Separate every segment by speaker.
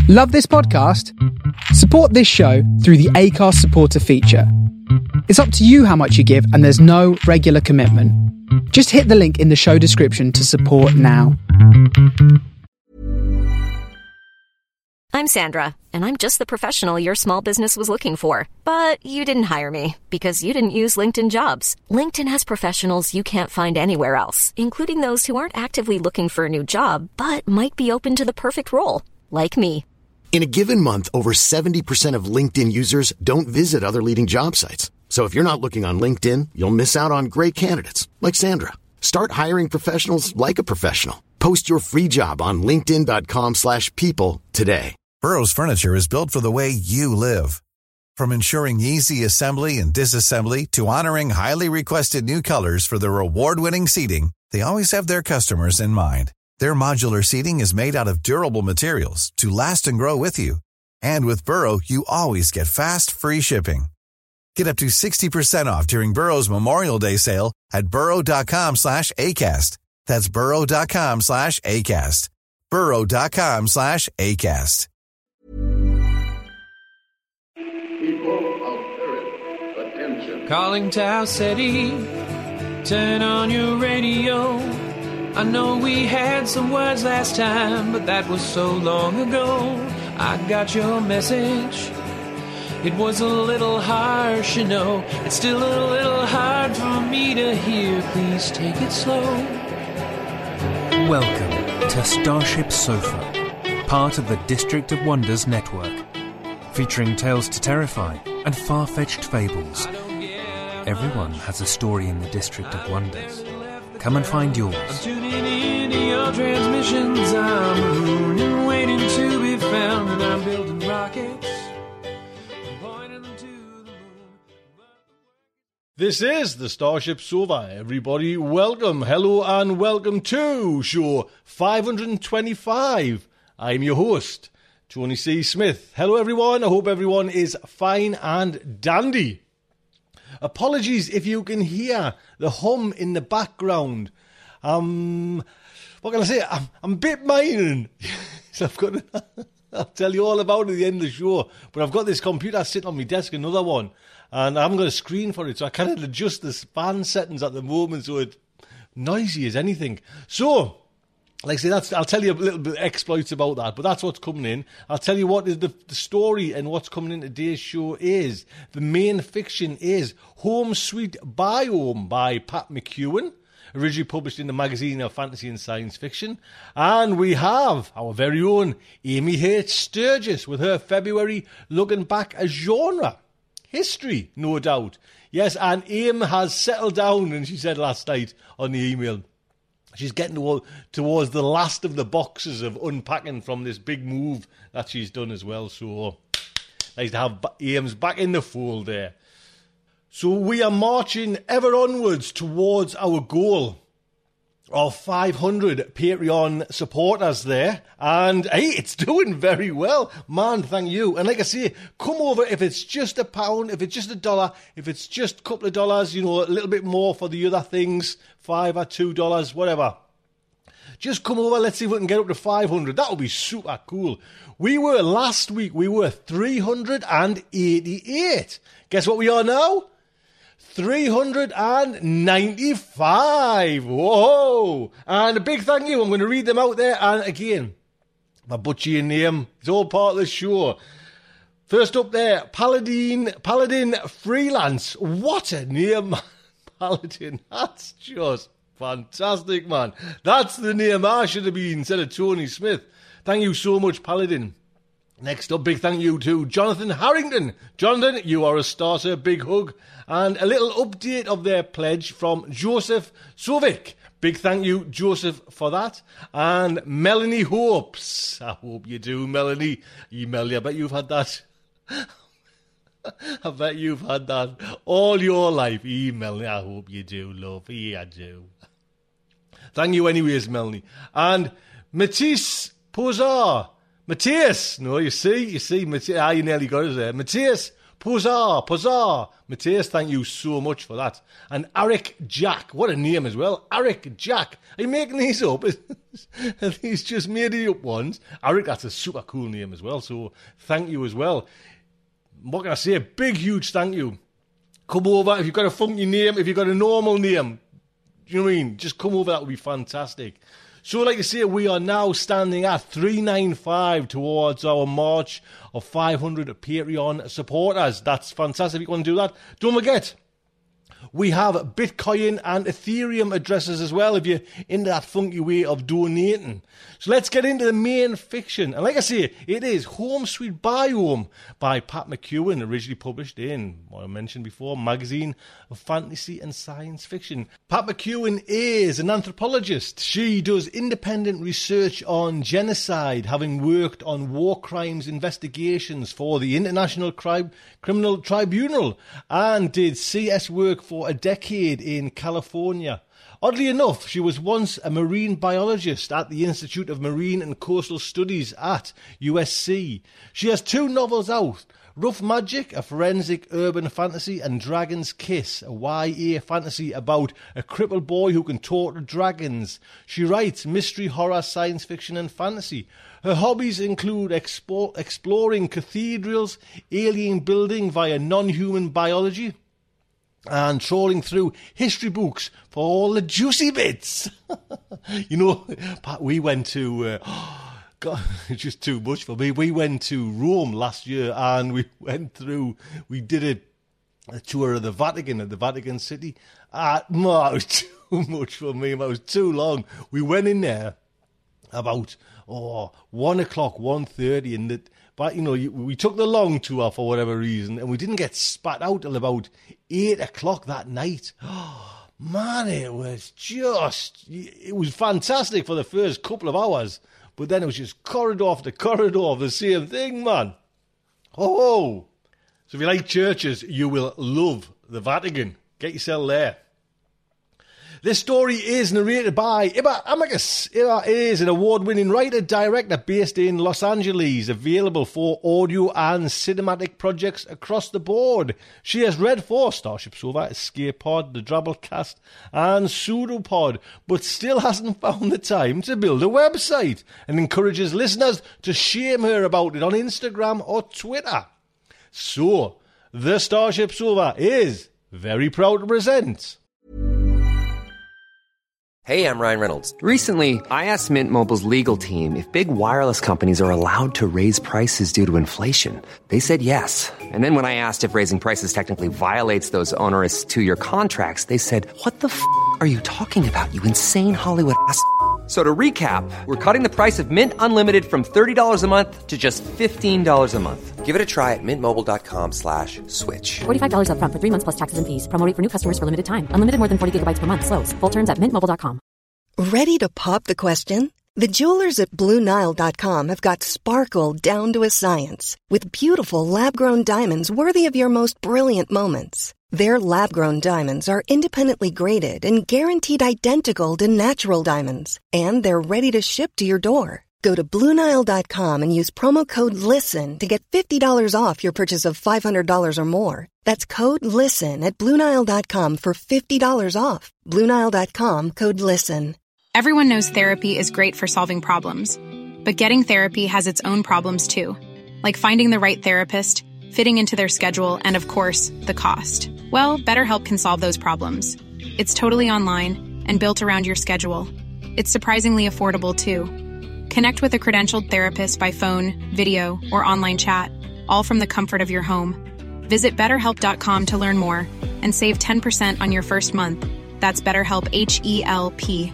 Speaker 1: Love this podcast? Support this show through the Acast supporter feature. It's up to you how much you give, and there's no regular commitment. Just hit the link in the show description to support now.
Speaker 2: I'm Sandra, and I'm just the professional your small business was looking for. But you didn't hire me because you didn't use LinkedIn Jobs. LinkedIn has professionals you can't find anywhere else, including those who aren't actively looking for a new job, but might be open to the perfect role, like me.
Speaker 3: In a given month, over 70% of LinkedIn users don't visit other leading job sites. So if you're not looking on LinkedIn, you'll miss out on great candidates like Sandra. Start hiring professionals like a professional. Post your free job on linkedin.com/people today.
Speaker 4: Burrow's furniture is built for the way you live. From ensuring easy assembly and disassembly to honoring highly requested new colors for their award-winning seating, they always have their customers in mind. Their modular seating is made out of durable materials to last and grow with you. And with Burrow, you always get fast, free shipping. Get up to 60% off during Burrow's Memorial Day sale at burrow.com/ACAST. That's burrow.com/ACAST. burrow.com/ACAST.
Speaker 5: People of Earth, attention.
Speaker 6: Calling Tau City, turn on your radio. I know we had some words last time, but that was so long ago. I got your message. It was a little harsh, you know. It's still a little hard for me to hear. Please take it slow.
Speaker 7: Welcome to Starship Sofa, part of the District of Wonders network, featuring tales to terrify and far-fetched fables. Everyone has a story in the District of Wonders. Come and find yours.
Speaker 6: I'm tuning in to your transmissions. I'm marooned and waiting to be found, and I'm building rockets.
Speaker 8: This is the Starship Sofa. Everybody, welcome, hello, and welcome to show 525. I'm your host, Tony C. Smith. Hello, everyone. I hope everyone is fine and dandy. Apologies if you can hear the hum in the background. What can I say? I'm a bit mining. So I'll tell you all about it at the end of the show. But I've got this computer sitting on my desk, another one. And I haven't got a screen for it, so I can't adjust the fan settings at the moment, so it's noisy as anything. So, like I say, I'll tell you a little bit of exploits about that, but that's what's coming in. I'll tell you what is the story and what's coming in today's show is. The main fiction is Home Sweet Biome by Pat McEwen, originally published in the Magazine of Fantasy and Science Fiction. And we have our very own Amy H. Sturgis with her February Looking Back at Genre. History, no doubt. Yes, and Aim has settled down, and she said last night on the email, she's getting towards the last of the boxes of unpacking from this big move that she's done as well. So, nice to have Aim's back in the fold there. So we are marching ever onwards towards our goal of 500 Patreon supporters there. And, hey, it's doing very well. Man, thank you. And like I say, come over if it's just £1, if it's just $1, if it's just a couple of dollars, you know, a little bit more for the other things, $5 or $2, whatever. Just come over, let's see if we can get up to 500. That would be super cool. Last week, we were 388. Guess what we are now? 395. Whoa! And a big thank you. I'm going to read them out there. And again, my butcher your name. It's all part of the show. First up there, Paladin Freelance. What a name, Paladin. That's just fantastic, man. That's the name I should have been instead of Tony Smith. Thank you so much, Paladin. Next up, big thank you to Jonathan Harrington. Jonathan, you are a starter. Big hug. And a little update of their pledge from Joseph Sovic. Big thank you, Joseph, for that. And Melanie Hopes. I hope you do, Melanie. Email you. I bet you've had that. I bet you've had that all your life. Email me. I hope you do, love. Yeah, I do. Thank you anyways, Melanie. And Matisse Posar. Matthias. No, you see, Matthias. You nearly got us there. Matthias Pozar. Matthias, thank you so much for that. And Eric Jack, what a name as well. Eric Jack. Are you making these up? Are these just made up ones? Eric, that's a super cool name as well, so thank you as well. What can I say? Big, huge thank you. Come over if you've got a funky name, if you've got a normal name. Do you know what I mean? Just come over, that would be fantastic. So like I say, we are now standing at 395 towards our march of 500 Patreon supporters. That's fantastic. If you want to do that, don't forget, we have Bitcoin and Ethereum addresses as well if you're into that funky way of donating. So let's get into the main fiction. And like I say, it is Home Sweet Biome by Pat McEwen, originally published in, what I mentioned before, Magazine of Fantasy and Science Fiction. Pat McEwen is an anthropologist. She does independent research on genocide, having worked on war crimes investigations for the International Criminal Tribunal, and did CS work for a decade in California. Oddly enough, she was once a marine biologist at the Institute of Marine and Coastal Studies at USC. She has 2 novels out, Rough Magic, a forensic urban fantasy, and Dragon's Kiss, a YA fantasy about a crippled boy who can talk to dragons. She writes mystery, horror, science fiction and fantasy. Her hobbies include exploring cathedrals, alien building via non-human biology, and trawling through history books for all the juicy bits. You know, Pat, we went to... God, it's just too much for me. We went to Rome last year and we did a tour of the Vatican at the Vatican City. It was too much for me. It was too long. We went in there about 1 o'clock, 1:30, but you know, we took the long tour for whatever reason, and we didn't get spat out till about 8 o'clock that night. Oh, man, it was fantastic for the first couple of hours, but then it was just corridor after corridor of the same thing, man. Oh, so if you like churches, you will love the Vatican. Get yourself there. This story is narrated by Iba Amicus. Iba is an award-winning writer-director based in Los Angeles, available for audio and cinematic projects across the board. She has read for Starship Sofa, Escape Pod, The Drabblecast, and Pseudopod, but still hasn't found the time to build a website, and encourages listeners to shame her about it on Instagram or Twitter. So, the Starship Sofa is very proud to present...
Speaker 9: Hey, I'm Ryan Reynolds. Recently, I asked Mint Mobile's legal team if big wireless companies are allowed to raise prices due to inflation. They said yes. And then when I asked if raising prices technically violates those onerous 2-year contracts, they said, "What the f*** are you talking about, you insane Hollywood ass?" So to recap, we're cutting the price of Mint Unlimited from $30 a month to just $15 a month. Give it a try at mintmobile.com/switch.
Speaker 10: $45 up front for 3 months plus taxes and fees. Promo rate for new customers for limited time. Unlimited more than 40 gigabytes per month. Slows full terms at mintmobile.com.
Speaker 11: Ready to pop the question? The jewelers at BlueNile.com have got sparkle down to a science with beautiful lab-grown diamonds worthy of your most brilliant moments. Their lab-grown diamonds are independently graded and guaranteed identical to natural diamonds, and they're ready to ship to your door. Go to BlueNile.com and use promo code LISTEN to get $50 off your purchase of $500 or more. That's code LISTEN at BlueNile.com for $50 off. BlueNile.com, code LISTEN.
Speaker 12: Everyone knows therapy is great for solving problems, but getting therapy has its own problems too, like finding the right therapist, fitting into their schedule, and of course, the cost. Well, BetterHelp can solve those problems. It's totally online and built around your schedule. It's surprisingly affordable too. Connect with a credentialed therapist by phone, video, or online chat, all from the comfort of your home. Visit BetterHelp.com to learn more and save 10% on your first month. That's BetterHelp, H-E-L-P.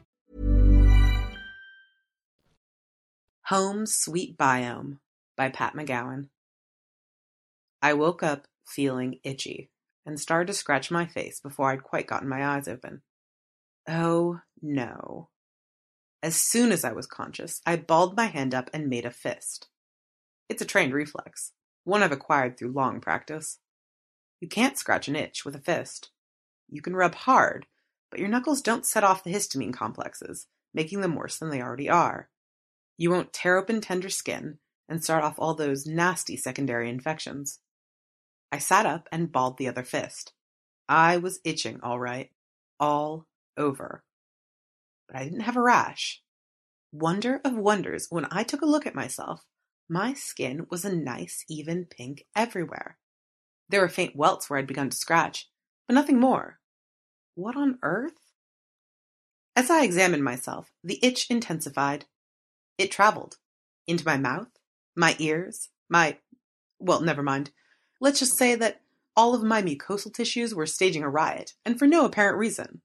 Speaker 13: Home Sweet Biome by Pat McGowan. I woke up feeling itchy and started to scratch my face before I'd quite gotten my eyes open. Oh no. As soon as I was conscious, I balled my hand up and made a fist. It's a trained reflex, one I've acquired through long practice. You can't scratch an itch with a fist. You can rub hard, but your knuckles don't set off the histamine complexes, making them worse than they already are. You won't tear open tender skin and start off all those nasty secondary infections. I sat up and balled the other fist. I was itching, all right. All over. But I didn't have a rash. Wonder of wonders, when I took a look at myself, my skin was a nice, even pink everywhere. There were faint welts where I'd begun to scratch, but nothing more. What on earth? As I examined myself, the itch intensified. It traveled. Into my mouth, my ears, well, never mind. Let's just say that all of my mucosal tissues were staging a riot, and for no apparent reason.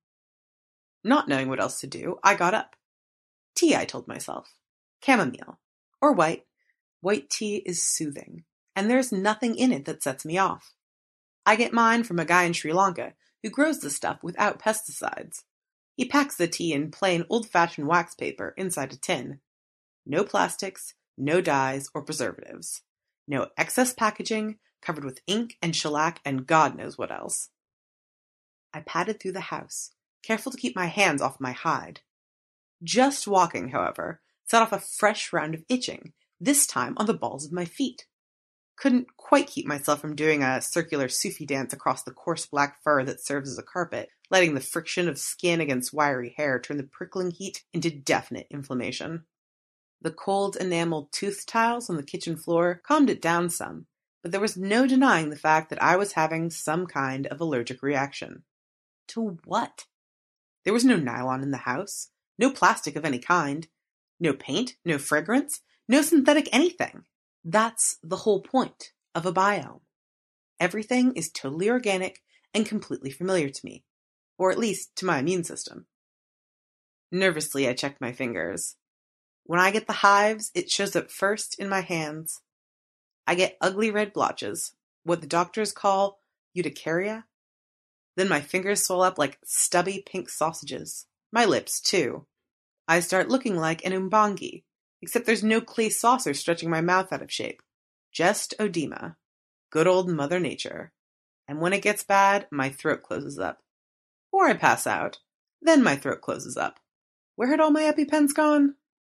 Speaker 13: Not knowing what else to do, I got up. Tea, I told myself. Chamomile. Or white. White tea is soothing, and there's nothing in it that sets me off. I get mine from a guy in Sri Lanka who grows the stuff without pesticides. He packs the tea in plain old-fashioned wax paper inside a tin. No plastics, no dyes or preservatives. No excess packaging, covered with ink and shellac and God knows what else. I padded through the house, careful to keep my hands off my hide. Just walking, however, set off a fresh round of itching, this time on the balls of my feet. Couldn't quite keep myself from doing a circular Sufi dance across the coarse black fur that serves as a carpet, letting the friction of skin against wiry hair turn the prickling heat into definite inflammation. The cold enameled tooth tiles on the kitchen floor calmed it down some, but there was no denying the fact that I was having some kind of allergic reaction. To what? There was no nylon in the house, no plastic of any kind, no paint, no fragrance, no synthetic anything. That's the whole point of a biome. Everything is totally organic and completely familiar to me, or at least to my immune system. Nervously, I checked my fingers. When I get the hives, it shows up first in my hands. I get ugly red blotches, what the doctors call urticaria. Then my fingers swell up like stubby pink sausages. My lips, too. I start looking like an umbangi, except there's no clay saucer stretching my mouth out of shape. Just oedema. Good old Mother Nature. And when it gets bad, my throat closes up. Or I pass out. Then my throat closes up. Where had all my EpiPens gone?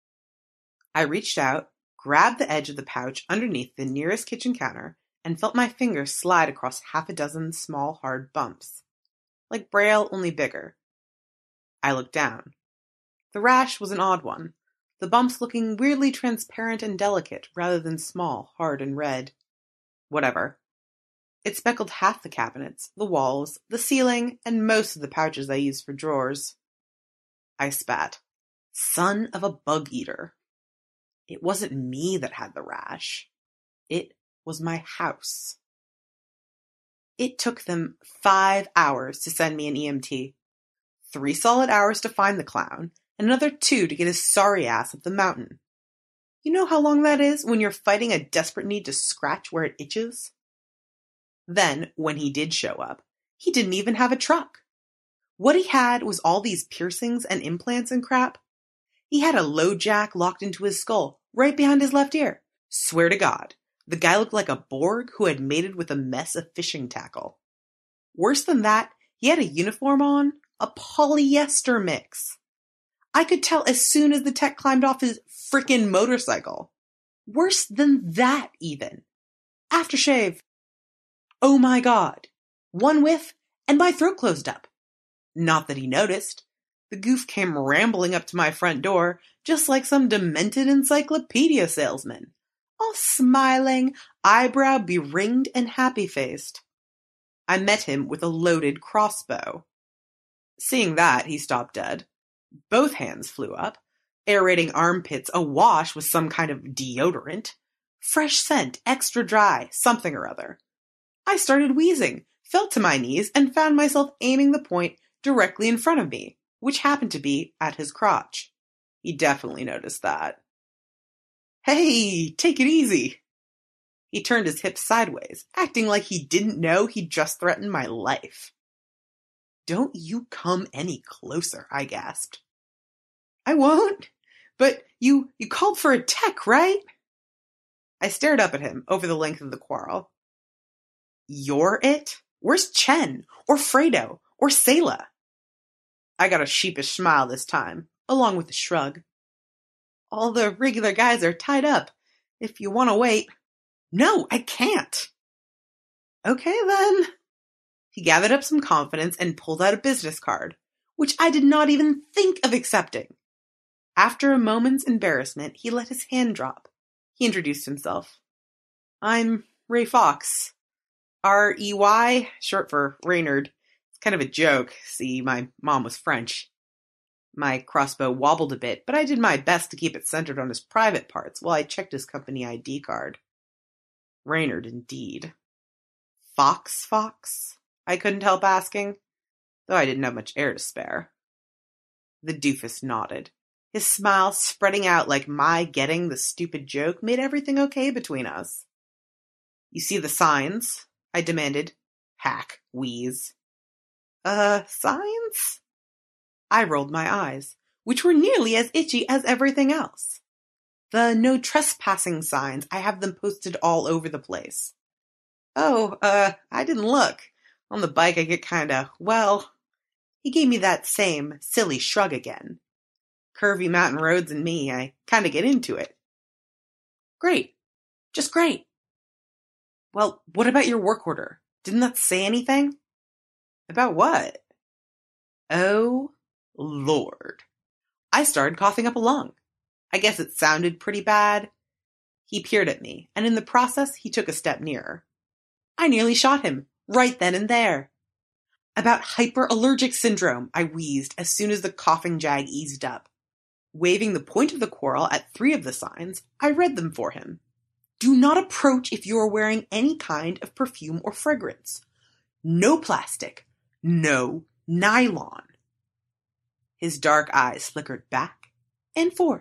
Speaker 13: I reached out, grabbed the edge of the pouch underneath the nearest kitchen counter, and felt my fingers slide across half a dozen small, hard bumps. Like Braille, only bigger. I looked down. The rash was an odd one, the bumps looking weirdly transparent and delicate rather than small, hard, and red. Whatever. It speckled half the cabinets, the walls, the ceiling, and most of the pouches I used for drawers. I spat. Son of a bug-eater. It wasn't me that had the rash. It was my house. It took them 5 hours to send me an EMT. 3 solid hours to find the clown, and another 2 to get his sorry ass up the mountain. You know how long that is when you're fighting a desperate need to scratch where it itches? Then, when he did show up, he didn't even have a truck. What he had was all these piercings and implants and crap. He had a low jack locked into his skull, right behind his left ear. Swear to God, the guy looked like a Borg who had mated with a mess of fishing tackle. Worse than that, he had a uniform on, a polyester mix. I could tell as soon as the tech climbed off his frickin' motorcycle. Worse than that, even. Aftershave. Oh my God. One whiff, and my throat closed up. Not that he noticed. The goof came rambling up to my front door, just like some demented encyclopedia salesman. All smiling, eyebrow beringed and happy-faced. I met him with a loaded crossbow. Seeing that, he stopped dead. Both hands flew up, aerating armpits awash with some kind of deodorant. Fresh scent, extra dry, something or other. I started wheezing, fell to my knees, and found myself aiming the point directly in front of me, which happened to be at his crotch. He definitely noticed that. Hey, take it easy. He turned his hips sideways, acting like he didn't know he'd just threatened my life. Don't you come any closer, I gasped. I won't, but you called for a tech, right? I stared up at him over the length of the quarrel. You're it? Where's Chen? Or Fredo? Or Sayla? I got a sheepish smile this time, along with a shrug. All the regular guys are tied up. If you want to wait. No, I can't. Okay then. He gathered up some confidence and pulled out a business card, which I did not even think of accepting. After a moment's embarrassment, he let his hand drop. He introduced himself. I'm Ray Fox. R-E-Y, short for Reynard. It's kind of a joke. See, my mom was French. My crossbow wobbled a bit, but I did my best to keep it centered on his private parts while I checked his company ID card. Reynard, indeed. Fox? I couldn't help asking, though I didn't have much air to spare. The doofus nodded. His smile spreading out like my getting the stupid joke made everything okay between us. You see the signs? I demanded. Hack, wheeze. Signs? I rolled my eyes, which were nearly as itchy as everything else. The no trespassing signs, I have them posted all over the place. Oh, I didn't look. On the bike I get kinda, well... He gave me that same silly shrug again. Curvy mountain roads and me, I kinda get into it. Great. Just great. Well, what about your work order? Didn't that say anything? About what? Oh, Lord. I started coughing up a lung. I guess it sounded pretty bad. He peered at me, and in the process, he took a step nearer. I nearly shot him, right then and there. About hyperallergic syndrome, I wheezed as soon as the coughing jag eased up. Waving the point of the quarrel at 3 of the signs, I read them for him. Do not approach if you are wearing any kind of perfume or fragrance. No plastic. No nylon. His dark eyes flickered back and forth.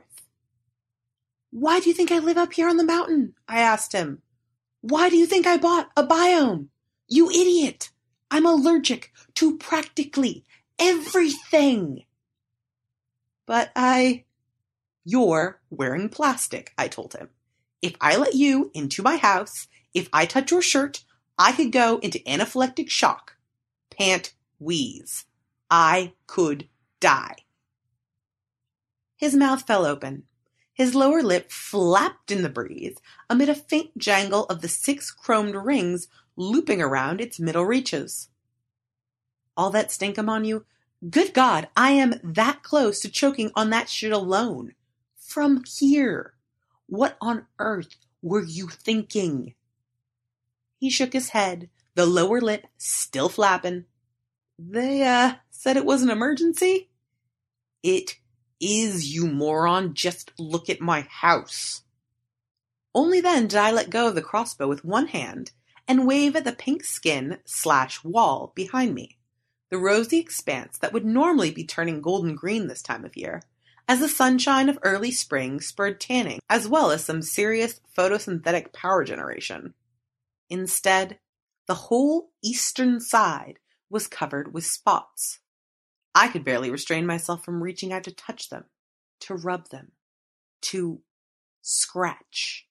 Speaker 13: Why do you think I live up here on the mountain? I asked him. Why do you think I bought a biome? You idiot! I'm allergic to practically everything. But You're wearing plastic, I told him. If I let you into my house, if I touch your shirt, I could go into anaphylactic shock. Pant wheeze. I could die. His mouth fell open. His lower lip flapped in the breeze amid a faint jangle of the 6 chromed rings looping around its middle reaches. All that stinkum on you? Good God, I am that close to choking on that shit alone. From here. What on earth were you thinking? He shook his head, the lower lip still flapping. They, said it was an emergency? It is, you moron. Just look at my house. Only then did I let go of the crossbow with one hand and wave at the pink skin/wall behind me, the rosy expanse that would normally be turning golden green this time of year, as the sunshine of early spring spurred tanning, as well as some serious photosynthetic power generation. Instead, the whole eastern side was covered with spots. I could barely restrain myself from reaching out to touch them, to rub them, to scratch.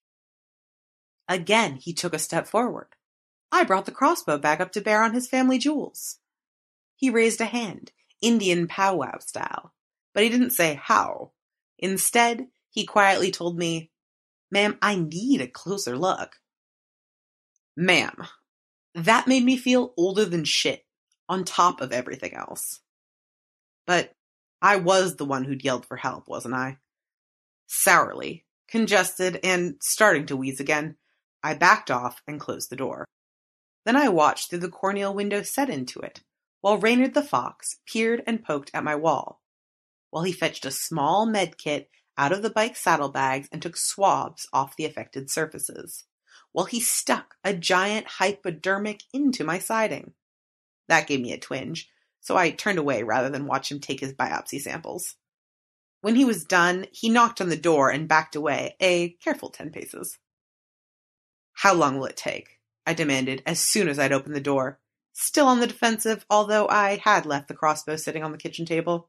Speaker 13: Again, he took a step forward. I brought the crossbow back up to bear on his family jewels. He raised a hand, Indian powwow style, but he didn't say how. Instead, he quietly told me, Ma'am, I need a closer look. Ma'am, that made me feel older than shit, on top of everything else. But I was the one who'd yelled for help, wasn't I? Sourly, congested, and starting to wheeze again, I backed off and closed the door. Then I watched through the cornmeal window set into it, while Reynard the Fox peered and poked at my wall, while he fetched a small med kit out of the bike saddlebags and took swabs off the affected surfaces, while he stuck a giant hypodermic into my siding. That gave me a twinge, so I turned away rather than watch him take his biopsy samples. When he was done, he knocked on the door and backed away, a careful 10 paces. How long will it take? I demanded as soon as I'd opened the door, still on the defensive, although I had left the crossbow sitting on the kitchen table.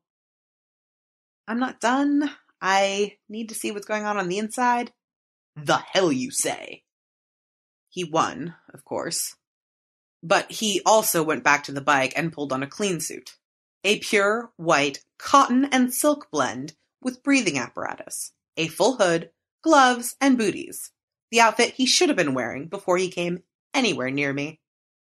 Speaker 13: I'm not done. I need to see what's going on the inside. The hell you say? He won, of course. But he also went back to the bike and pulled on a clean suit. A pure, white, cotton and silk blend with breathing apparatus. A full hood, gloves, and booties. The outfit he should have been wearing before he came anywhere near me.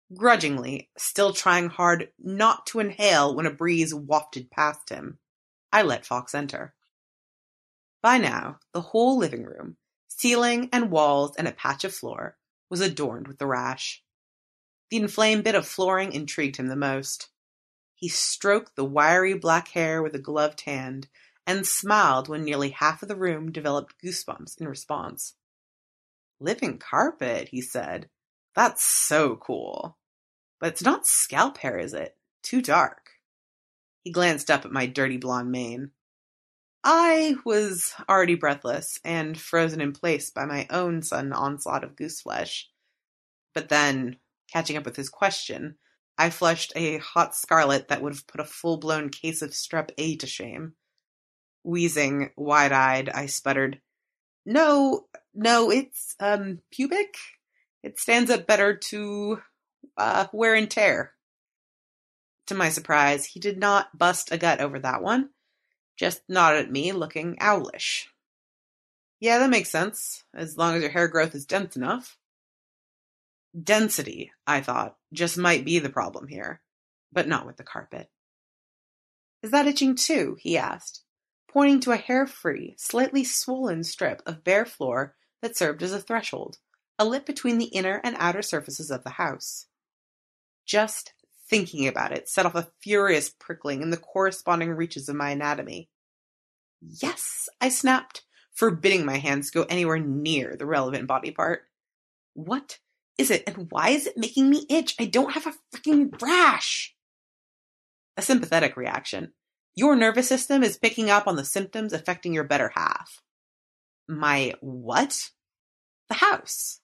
Speaker 13: Grudgingly, still trying hard not to inhale when a breeze wafted past him, I let Fox enter. By now, the whole living room, ceiling and walls and a patch of floor, was adorned with the rash. The inflamed bit of flooring intrigued him the most. He stroked the wiry black hair with a gloved hand and smiled when nearly half of the room developed goosebumps in response. "Living carpet," he said. "That's so cool. But it's not scalp hair, is it? Too dark." He glanced up at my dirty blonde mane. I was already breathless and frozen in place by my own sudden onslaught of goose flesh. But then, catching up with his question, I flushed a hot scarlet that would have put a full-blown case of strep A to shame. Wheezing, wide-eyed, I sputtered, No, it's, pubic? It stands up better to, wear and tear." To my surprise, he did not bust a gut over that one, just nodded at me, looking owlish. "Yeah, that makes sense, as long as your hair growth is dense enough." Density, I thought, just might be the problem here, but not with the carpet. "Is that itching too?" he asked, pointing to a hair-free, slightly swollen strip of bare floor that served as a threshold, a lip between the inner and outer surfaces of the house. Just thinking about it set off a furious prickling in the corresponding reaches of my anatomy. "Yes," I snapped, forbidding my hands to go anywhere near the relevant body part. "What is it, and why is it making me itch? I don't have a freaking rash!" A sympathetic reaction. "Your nervous system is picking up on the symptoms affecting your better half." "My what?" "The house."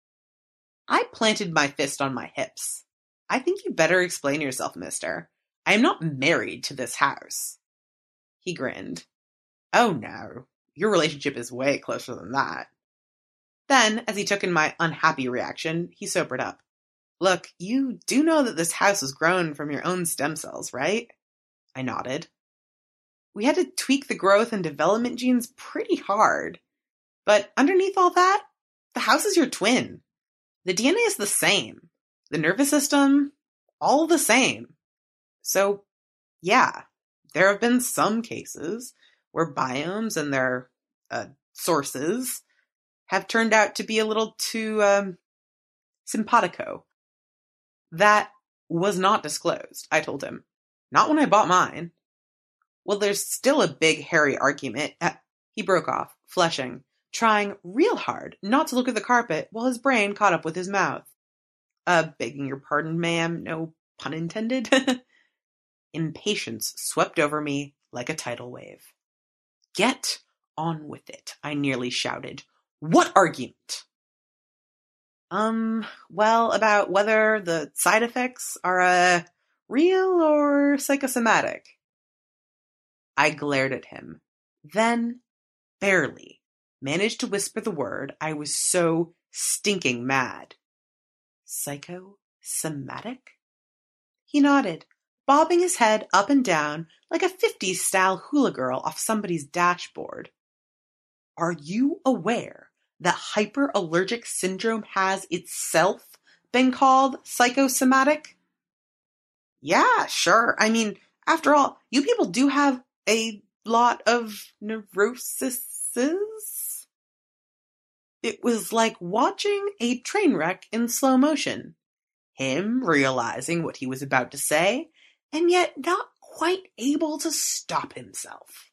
Speaker 13: I planted my fist on my hips. "I think you better explain yourself, mister. I am not married to this house." He grinned. "Oh no, your relationship is way closer than that." Then, as he took in my unhappy reaction, he sobered up. "Look, you do know that this house was grown from your own stem cells, right?" I nodded. "We had to tweak the growth and development genes pretty hard. But underneath all that, the house is your twin. The DNA is the same. The nervous system, all the same. So, yeah, there have been some cases where biomes and their sources have turned out to be a little too simpatico." "That was not disclosed," I told him. "Not when I bought mine." "Well, there's still a big hairy argument." He broke off, flushing, trying real hard not to look at the carpet while his brain caught up with his mouth. Begging your pardon, ma'am, no pun intended." Impatience swept over me like a tidal wave. "Get on with it," I nearly shouted. "What argument?" Well, about whether the side effects are, real or psychosomatic." I glared at him, then, barely, managed to whisper the word. I was so stinking mad. "Psychosomatic?" He nodded, bobbing his head up and down like a 50s-style hula girl off somebody's dashboard. "Are you aware that hyperallergic syndrome has itself been called psychosomatic?" "Yeah, sure. I mean, after all, you people do have a lot of neuroses." It was like watching a train wreck in slow motion. Him realizing what he was about to say, and yet not quite able to stop himself.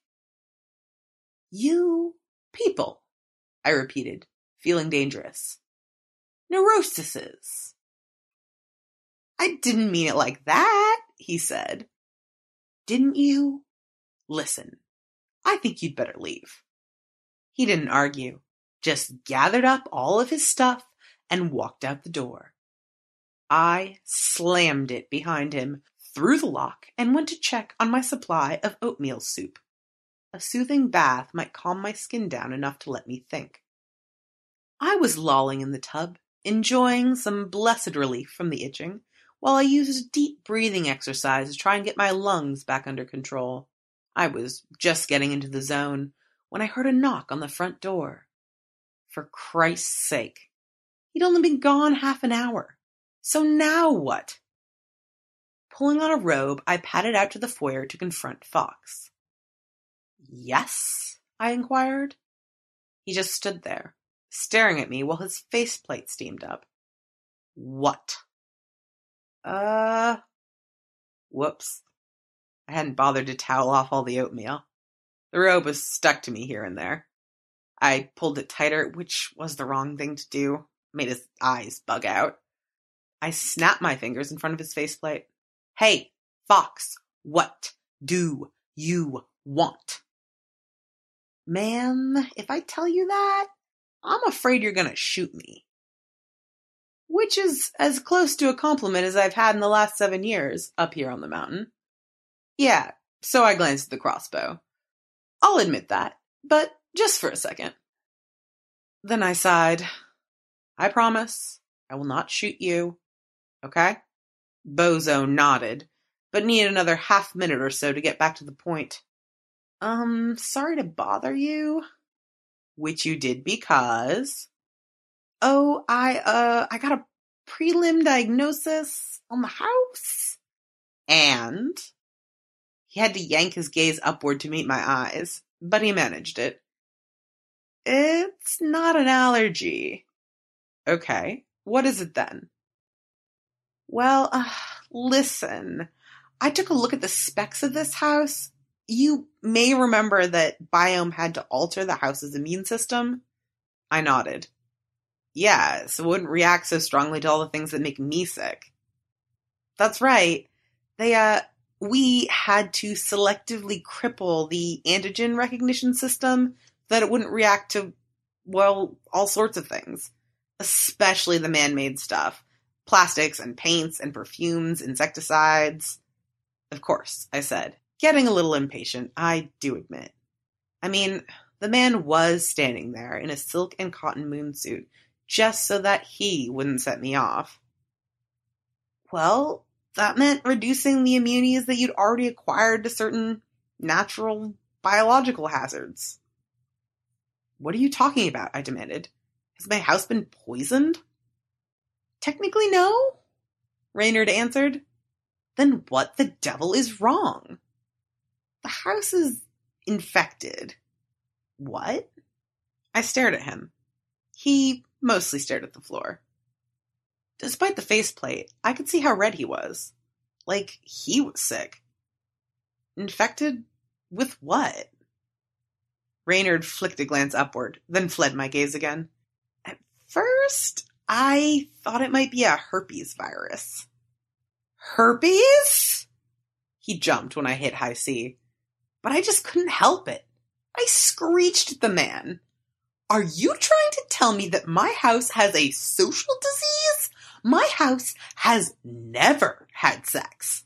Speaker 13: "You people," I repeated, feeling dangerous. "Neuroses." "I didn't mean it like that," he said. "Didn't you? Listen, I think you'd better leave." He didn't argue, just gathered up all of his stuff and walked out the door. I slammed it behind him, through the lock, and went to check on my supply of oatmeal soup. A soothing bath might calm my skin down enough to let me think. I was lolling in the tub, enjoying some blessed relief from the itching, while I used deep breathing exercise to try and get my lungs back under control. I was just getting into the zone when I heard a knock on the front door. For Christ's sake. He'd only been gone half an hour. So now what? Pulling on a robe, I padded out to the foyer to confront Fox. Yes? I inquired. He just stood there, staring at me while his faceplate steamed up. What? Whoops. I hadn't bothered to towel off all the oatmeal. The robe was stuck to me here and there. I pulled it tighter, which was the wrong thing to do. Made his eyes bug out. I snapped my fingers in front of his faceplate. Hey, Fox, what do you want? Man, if I tell you that, I'm afraid you're gonna shoot me. Which is as close to a compliment as I've had in the last 7 years up here on the mountain. Yeah, so I glanced at the crossbow. I'll admit that, but just for a second. Then I sighed. I promise I will not shoot you. Okay? Bozo nodded, but needed another half minute or so to get back to the point. Sorry to bother you. Which you did because... Oh, I got a prelim diagnosis on the house. And... He had to yank his gaze upward to meet my eyes, but he managed it. It's not an allergy. Okay, what is it then? Well, listen. I took a look at the specs of this house. You may remember that Biome had to alter the house's immune system. I nodded. Yeah, so it wouldn't react so strongly to all the things that make me sick. That's right. We had to selectively cripple the antigen recognition system so that it wouldn't react to, well, all sorts of things. Especially the man-made stuff. Plastics and paints and perfumes, insecticides. Of course, I said, getting a little impatient, I do admit. I mean, the man was standing there in a silk and cotton moonsuit, just so that he wouldn't set me off. Well, that meant reducing the immunities that you'd already acquired to certain natural biological hazards. What are you talking about? I demanded. Has my house been poisoned? Technically, no, Reynard answered. Then what the devil is wrong? The house is infected. What? I stared at him. He mostly stared at the floor. Despite the faceplate, I could see how red he was. Like he was sick. Infected with what? Reynard flicked a glance upward, then fled my gaze again. At first, I thought it might be a herpes virus. Herpes? He jumped when I hit high C. But I just couldn't help it. I screeched at the man. Are you trying to tell me that my house has a social disease? My house has never had sex.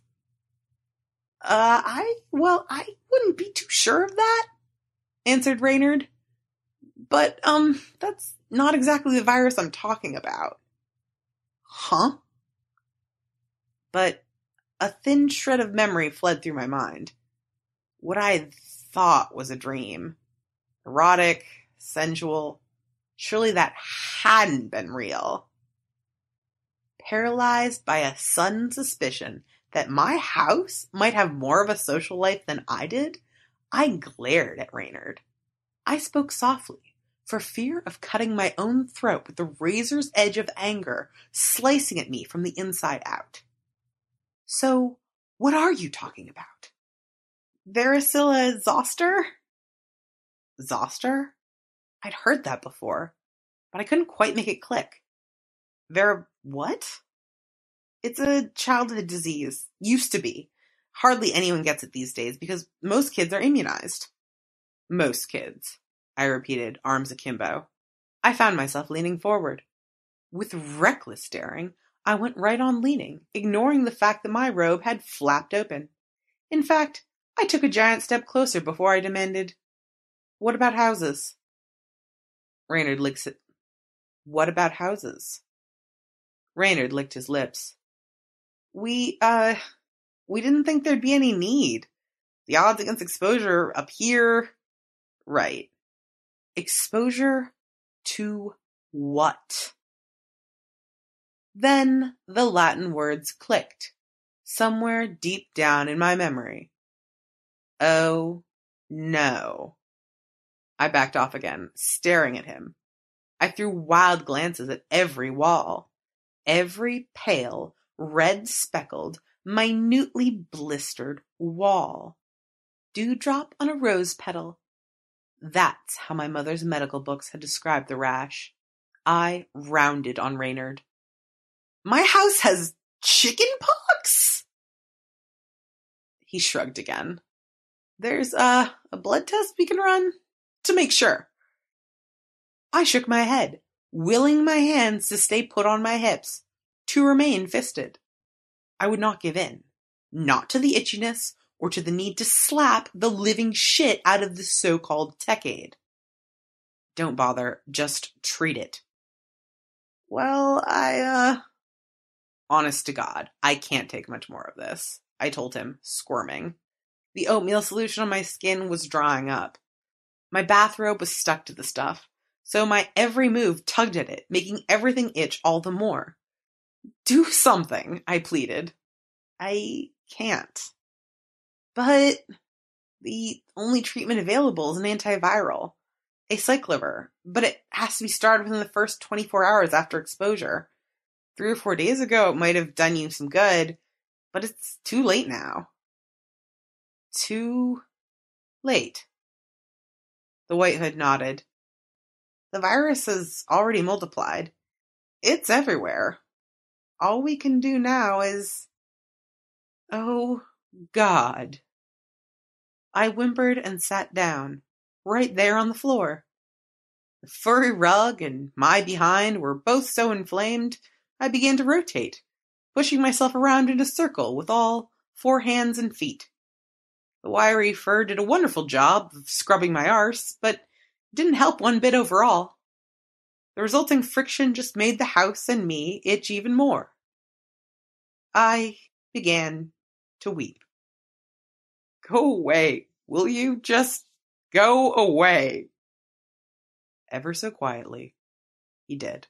Speaker 13: I wouldn't be too sure of that, answered Reynard. But, that's not exactly the virus I'm talking about. Huh? But a thin shred of memory fled through my mind. What I thought was a dream. Erotic, sensual. Surely that hadn't been real. Paralyzed by a sudden suspicion that my house might have more of a social life than I did, I glared at Reynard. I spoke softly, for fear of cutting my own throat with the razor's edge of anger slicing at me from the inside out. So, what are you talking about? Varicella zoster? Zoster? I'd heard that before, but I couldn't quite make it click. What? It's a childhood disease. Used to be. Hardly anyone gets it these days because most kids are immunized. Most kids, I repeated, arms akimbo. I found myself leaning forward. With reckless daring, I went right on leaning, ignoring the fact that my robe had flapped open. In fact, I took a giant step closer before I demanded, "What about houses?" Reynard licked it. What about houses? Reynard licked his lips. We didn't think there'd be any need. The odds against exposure appear... Right. Exposure to what? Then the Latin words clicked, somewhere deep down in my memory. Oh, no. I backed off again, staring at him. I threw wild glances at every wall. Every pale, red-speckled, minutely blistered wall. Dewdrop on a rose petal. That's how my mother's medical books had described the rash. I rounded on Reynard. My house has chicken pox? He shrugged again. There's a blood test we can run to make sure. I shook my head, willing my hands to stay put on my hips, to remain fisted. I would not give in, not to the itchiness or to the need to slap the living shit out of the so-called tech aid. Don't bother, just treat it. Well, honest to God, I can't take much more of this, I told him, squirming. The oatmeal solution on my skin was drying up. My bathrobe was stuck to the stuff, so my every move tugged at it, making everything itch all the more. Do something, I pleaded. I can't. But the only treatment available is an antiviral, acyclovir, but it has to be started within the first 24 hours after exposure. 3 or 4 days ago it might have done you some good, but it's too late now. Too late. The White Hood nodded. The virus has already multiplied. It's everywhere. All we can do now is... Oh, God. I whimpered and sat down, right there on the floor. The furry rug and my behind were both so inflamed, I began to rotate, pushing myself around in a circle with all 4 hands and feet. The wiry fur did a wonderful job of scrubbing my arse, but didn't help one bit overall. The resulting friction just made the house and me itch even more. I began to weep. Go away, will you? Just go away. Ever so quietly, he did.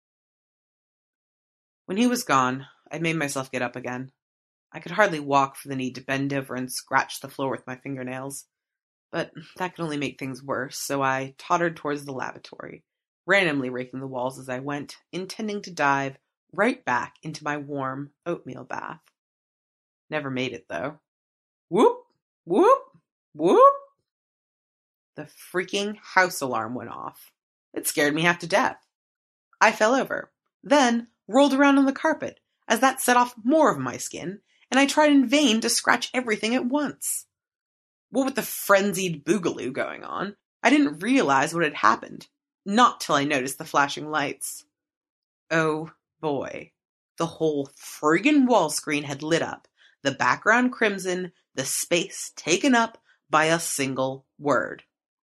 Speaker 13: When he was gone, I made myself get up again. I could hardly walk for the need to bend over and scratch the floor with my fingernails. But that could only make things worse, so I tottered towards the lavatory, randomly raking the walls as I went, intending to dive right back into my warm oatmeal bath. Never made it, though. Whoop! Whoop! Whoop! The freaking house alarm went off. It scared me half to death. I fell over, then rolled around on the carpet, as that set off more of my skin, and I tried in vain to scratch everything at once. What with the frenzied boogaloo going on, I didn't realize what had happened, not till I noticed the flashing lights. Oh boy, the whole friggin' wall screen had lit up, the background crimson, the space taken up by a single word.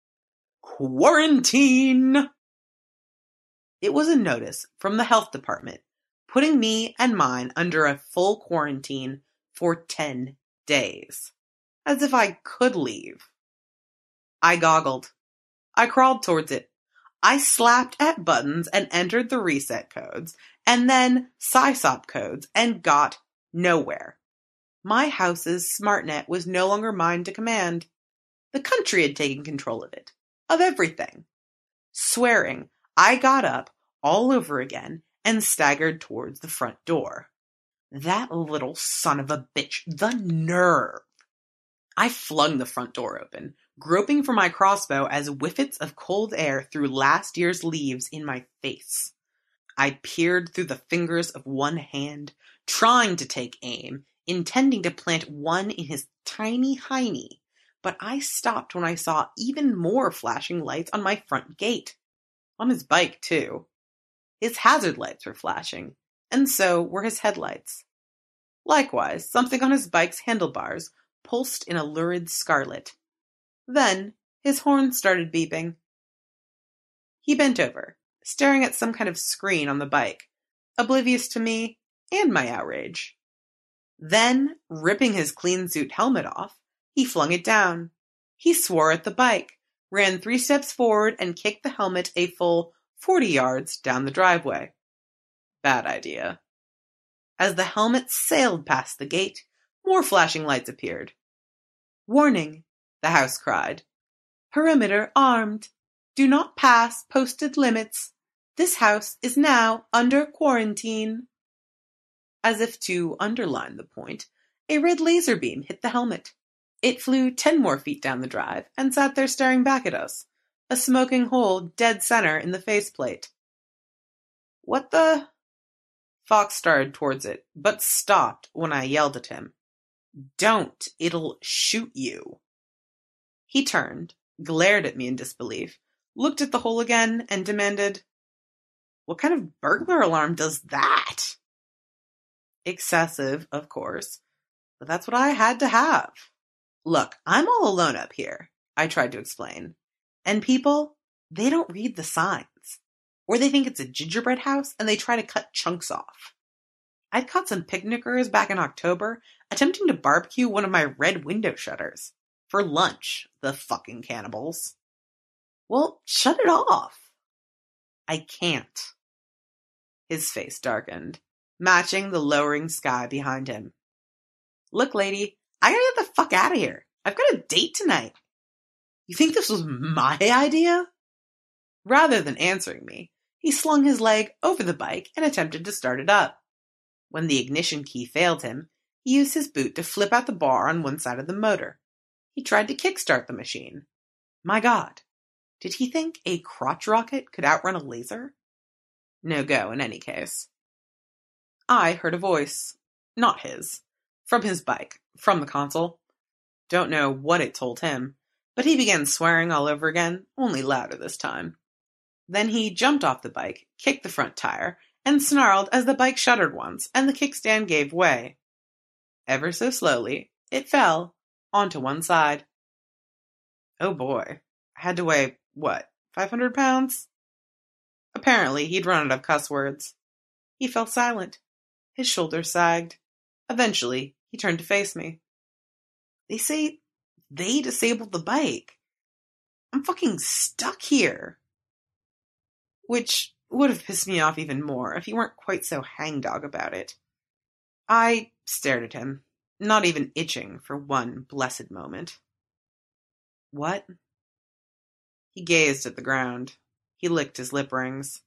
Speaker 13: Quarantine! It was a notice from the health department, putting me and mine under a full quarantine for 10 days. As if I could leave. I goggled. I crawled towards it. I slapped at buttons and entered the reset codes, and then SISOP codes, and got nowhere. My house's SmartNet was no longer mine to command. The country had taken control of it. Of everything. Swearing, I got up all over again and staggered towards the front door. That little son of a bitch, the nerve! I flung the front door open, groping for my crossbow as whiffets of cold air threw last year's leaves in my face. I peered through the fingers of one hand, trying to take aim, intending to plant one in his tiny hiney, but I stopped when I saw even more flashing lights on my front gate. On his bike, too. His hazard lights were flashing, and so were his headlights. Likewise, something on his bike's handlebars pulsed in a lurid scarlet. Then his horn started beeping. He bent over, staring at some kind of screen on the bike, oblivious to me and my outrage. Then, ripping his clean suit helmet off, he flung it down. He swore at the bike, ran 3 steps forward, and kicked the helmet a full 40 yards down the driveway. Bad idea. As the helmet sailed past the gate, more flashing lights appeared. "Warning," the house cried. "Perimeter armed. Do not pass posted limits. This house is now under quarantine." As if to underline the point, a red laser beam hit the helmet. It flew 10 more feet down the drive and sat there staring back at us, a smoking hole dead center in the faceplate. "What the?" Fox started towards it, but stopped when I yelled at him. "Don't, it'll shoot you." He turned, glared at me in disbelief, looked at the hole again, and demanded, "What kind of burglar alarm does that?" Excessive, of course, but that's what I had to have. "Look, I'm all alone up here," I tried to explain. "And people, they don't read the signs. Or they think it's a gingerbread house and they try to cut chunks off. I'd caught some picnickers back in October attempting to barbecue one of my red window shutters. For lunch, the fucking cannibals." "Well, shut it off." "I can't." His face darkened, matching the lowering sky behind him. "Look, lady, I gotta get the fuck out of here. I've got a date tonight. You think this was my idea?" Rather than answering me, he slung his leg over the bike and attempted to start it up. When the ignition key failed him, he used his boot to flip out the bar on one side of the motor. He tried to kickstart the machine. My God, did he think a crotch rocket could outrun a laser? No go in any case. I heard a voice, not his, from his bike, from the console. Don't know what it told him, but he began swearing all over again, only louder this time. Then he jumped off the bike, kicked the front tire, and snarled as the bike shuddered once and the kickstand gave way. Ever so slowly, it fell onto one side. Oh boy, I had to weigh, 500 pounds? Apparently, he'd run out of cuss words. He fell silent. His shoulders sagged. Eventually, he turned to face me. They say they disabled the bike. I'm fucking stuck here. Which would have pissed me off even more if he weren't quite so hangdog about it. I stared at him, not even itching for one blessed moment. What? He gazed at the ground. He licked his lip rings.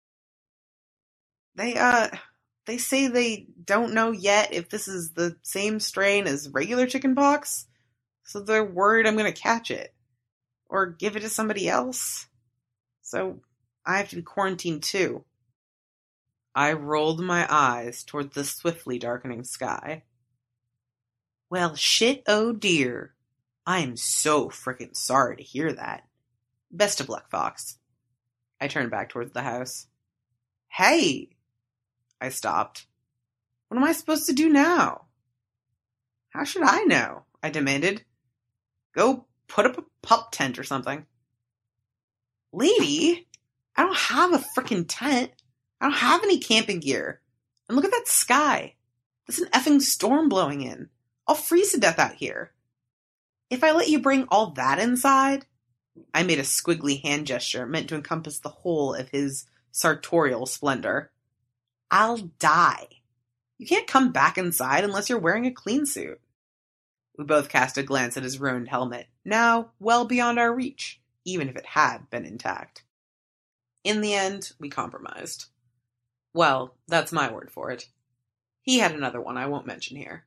Speaker 13: They say they don't know yet if this is the same strain as regular chickenpox, so they're worried I'm going to catch it, or give it to somebody else. So I have to be quarantined too. I rolled my eyes toward the swiftly darkening sky. Well, shit, oh dear. I am so frickin' sorry to hear that. Best of luck, Fox. I turned back towards the house. Hey! I stopped. What am I supposed to do now? How should I know? I demanded. Go put up a pup tent or something. Lady, I don't have a frickin' tent. I don't have any camping gear. And look at that sky. There's an effing storm blowing in. I'll freeze to death out here. If I let you bring all that inside... I made a squiggly hand gesture meant to encompass the whole of his sartorial splendor. I'll die. You can't come back inside unless you're wearing a clean suit. We both cast a glance at his ruined helmet, now well beyond our reach, even if it had been intact. In the end, we compromised. Well, that's my word for it. He had another one I won't mention here.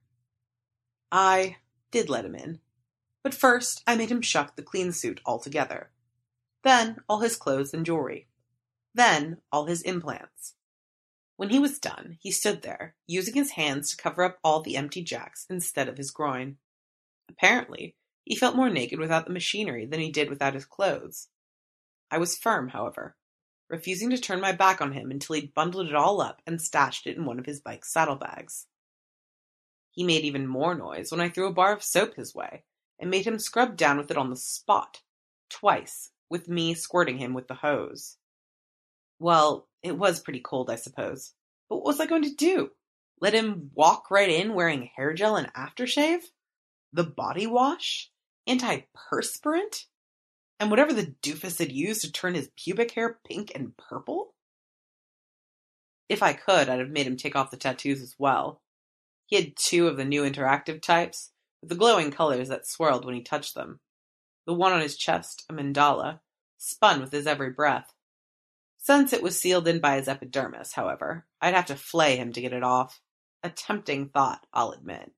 Speaker 13: I did let him in. But first, I made him shuck the clean suit altogether. Then, all his clothes and jewelry. Then, all his implants. When he was done, he stood there, using his hands to cover up all the empty jacks instead of his groin. Apparently, he felt more naked without the machinery than he did without his clothes. I was firm, however, refusing to turn my back on him until he'd bundled it all up and stashed it in one of his bike's saddlebags. He made even more noise when I threw a bar of soap his way, and made him scrub down with it on the spot, twice, with me squirting him with the hose. Well, it was pretty cold, I suppose. But what was I going to do? Let him walk right in wearing hair gel and aftershave? The body wash? Antiperspirant? And whatever the doofus had used to turn his pubic hair pink and purple? If I could, I'd have made him take off the tattoos as well. He had 2 of the new interactive types, with the glowing colors that swirled when he touched them. The one on his chest, a mandala, spun with his every breath. Since it was sealed in by his epidermis, however, I'd have to flay him to get it off. A tempting thought, I'll admit.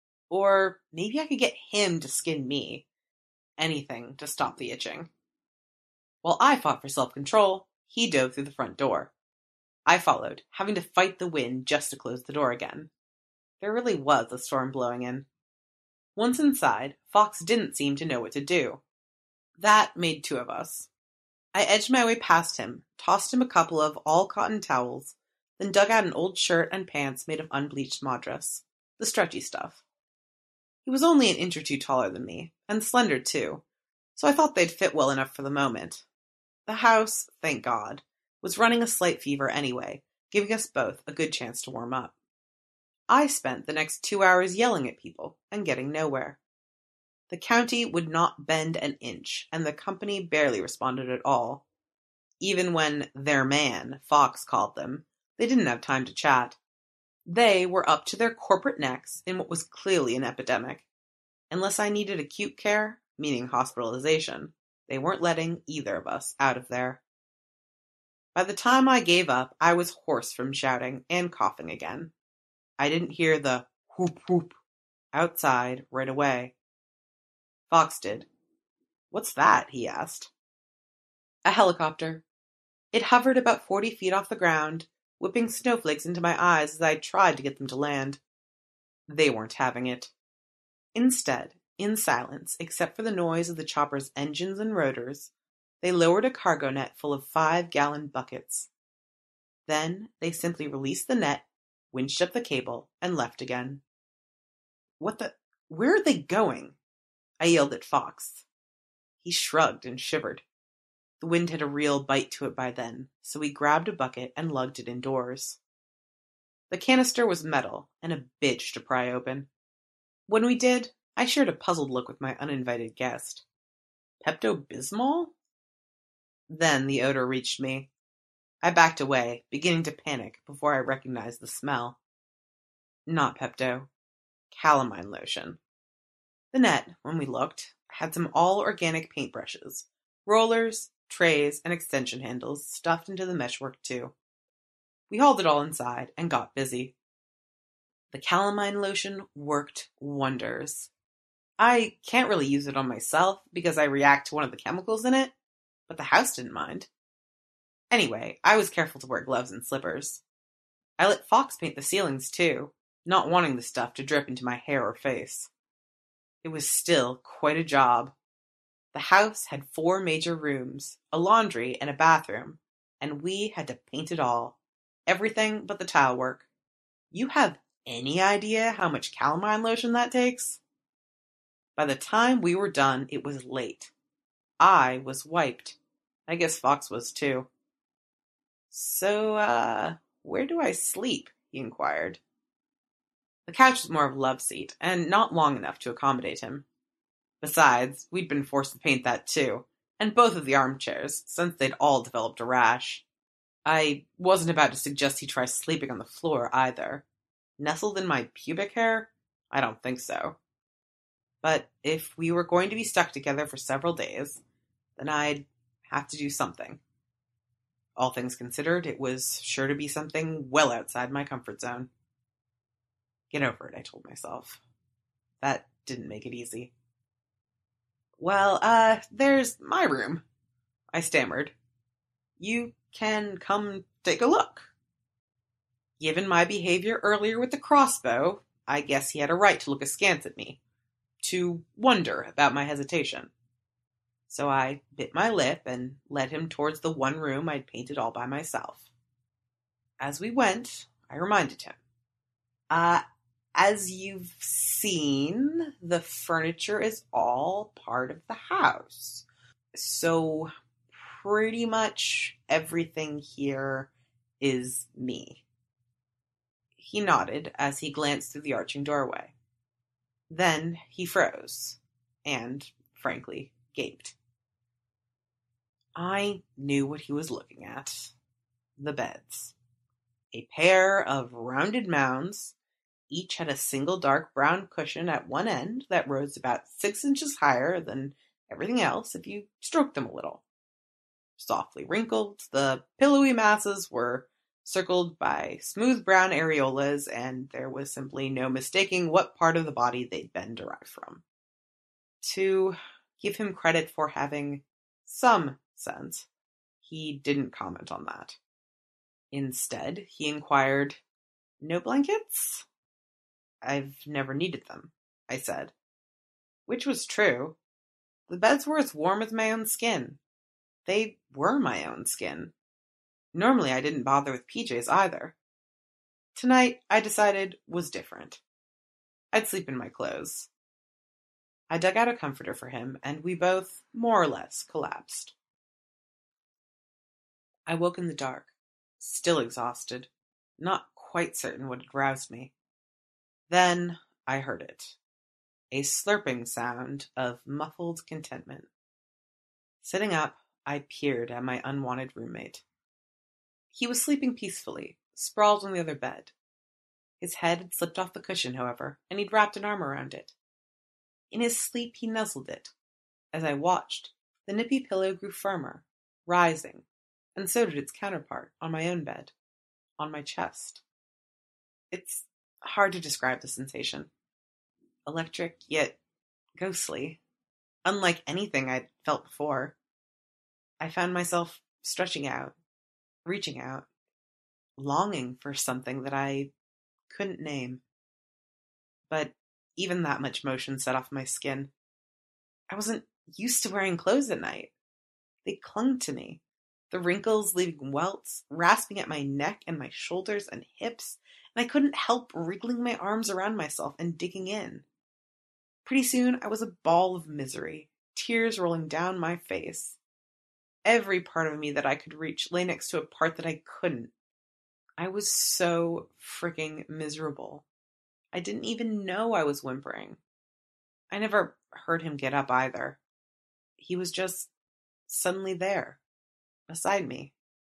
Speaker 13: Or maybe I could get him to skin me. Anything to stop the itching. While I fought for self-control, he dove through the front door. I followed, having to fight the wind just to close the door again. There really was a storm blowing in. Once inside, Fox didn't seem to know what to do. That made 2 of us. I edged my way past him, tossed him a couple of all-cotton towels, then dug out an old shirt and pants made of unbleached madras, the stretchy stuff. He was only an inch or 2 taller than me, and slender too, so I thought they'd fit well enough for the moment. The house, thank God, was running a slight fever anyway, giving us both a good chance to warm up. I spent the next 2 hours yelling at people and getting nowhere. The county would not bend an inch, and the company barely responded at all. Even when their man, Fox, called them, they didn't have time to chat. They were up to their corporate necks in what was clearly an epidemic. Unless I needed acute care, meaning hospitalization, they weren't letting either of us out of there. By the time I gave up, I was hoarse from shouting and coughing again. I didn't hear the whoop whoop outside right away. Fox did. "What's that?" he asked. A helicopter. It hovered about 40 feet off the ground, whipping snowflakes into my eyes as I tried to get them to land. They weren't having it. Instead, in silence, except for the noise of the chopper's engines and rotors, they lowered a cargo net full of 5-gallon buckets. Then they simply released the net, winched up the cable, and left again. Where are they going? I yelled at Fox. He shrugged and shivered. The wind had a real bite to it by then, so we grabbed a bucket and lugged it indoors. The canister was metal and a bitch to pry open. When we did, I shared a puzzled look with my uninvited guest. Pepto-Bismol? Then the odor reached me. I backed away, beginning to panic before I recognized the smell. Not Pepto. Calamine lotion. The net, when we looked, had some all-organic paintbrushes, rollers, trays, and extension handles stuffed into the meshwork too. We hauled it all inside and got busy. The calamine lotion worked wonders. I can't really use it on myself because I react to one of the chemicals in it, but the house didn't mind. Anyway, I was careful to wear gloves and slippers. I let Fox paint the ceilings too, not wanting the stuff to drip into my hair or face. It was still quite a job. The house had 4 major rooms, a laundry, and a bathroom, and we had to paint it all. Everything but the tile work. You have any idea how much calamine lotion that takes? By the time we were done, it was late. I was wiped. I guess Fox was too. "So, where do I sleep?" he inquired. The couch was more of a love seat, and not long enough to accommodate him. Besides, we'd been forced to paint that too, and both of the armchairs, since they'd all developed a rash. I wasn't about to suggest he try sleeping on the floor either. Nestled in my pubic hair? I don't think so. But if we were going to be stuck together for several days, then I'd have to do something. All things considered, it was sure to be something well outside my comfort zone. Get over it, I told myself. That didn't make it easy. "Well, there's my room," I stammered. "You can come take a look." Given my behavior earlier with the crossbow, I guess he had a right to look askance at me, to wonder about my hesitation. So I bit my lip and led him towards the one room I'd painted all by myself. As we went, I reminded him, "As you've seen, the furniture is all part of the house. So pretty much everything here is me." He nodded as he glanced through the arching doorway. Then he froze, and, frankly, gaped. I knew what he was looking at. The beds. A pair of rounded mounds, each had a single dark brown cushion at one end that rose about 6 inches higher than everything else if you stroked them a little. Softly wrinkled, the pillowy masses were circled by smooth brown areolas, and there was simply no mistaking what part of the body they'd been derived from. To give him credit for having some sense, he didn't comment on that. Instead, he inquired, "No blankets?" "I've never needed them," I said. Which was true. The beds were as warm as my own skin. They were my own skin. Normally I didn't bother with PJs either. Tonight, I decided, was different. I'd sleep in my clothes. I dug out a comforter for him, and we both, more or less, collapsed. I woke in the dark, still exhausted, not quite certain what had roused me. Then I heard it. A slurping sound of muffled contentment. Sitting up, I peered at my unwanted roommate. He was sleeping peacefully, sprawled on the other bed. His head had slipped off the cushion, however, and he'd wrapped an arm around it. In his sleep, he nuzzled it. As I watched, the nippy pillow grew firmer, rising, and so did its counterpart on my own bed, on my chest. It's hard to describe the sensation. Electric, yet ghostly. Unlike anything I'd felt before. I found myself stretching out, reaching out, longing for something that I couldn't name. But even that much motion set off my skin. I wasn't used to wearing clothes at night. They clung to me, the wrinkles leaving welts, rasping at my neck and my shoulders and hips, and I couldn't help wriggling my arms around myself and digging in. Pretty soon I was a ball of misery, tears rolling down my face. Every part of me that I could reach lay next to a part that I couldn't. I was so freaking miserable. I didn't even know I was whimpering. I never heard him get up either. He was just suddenly there, beside me.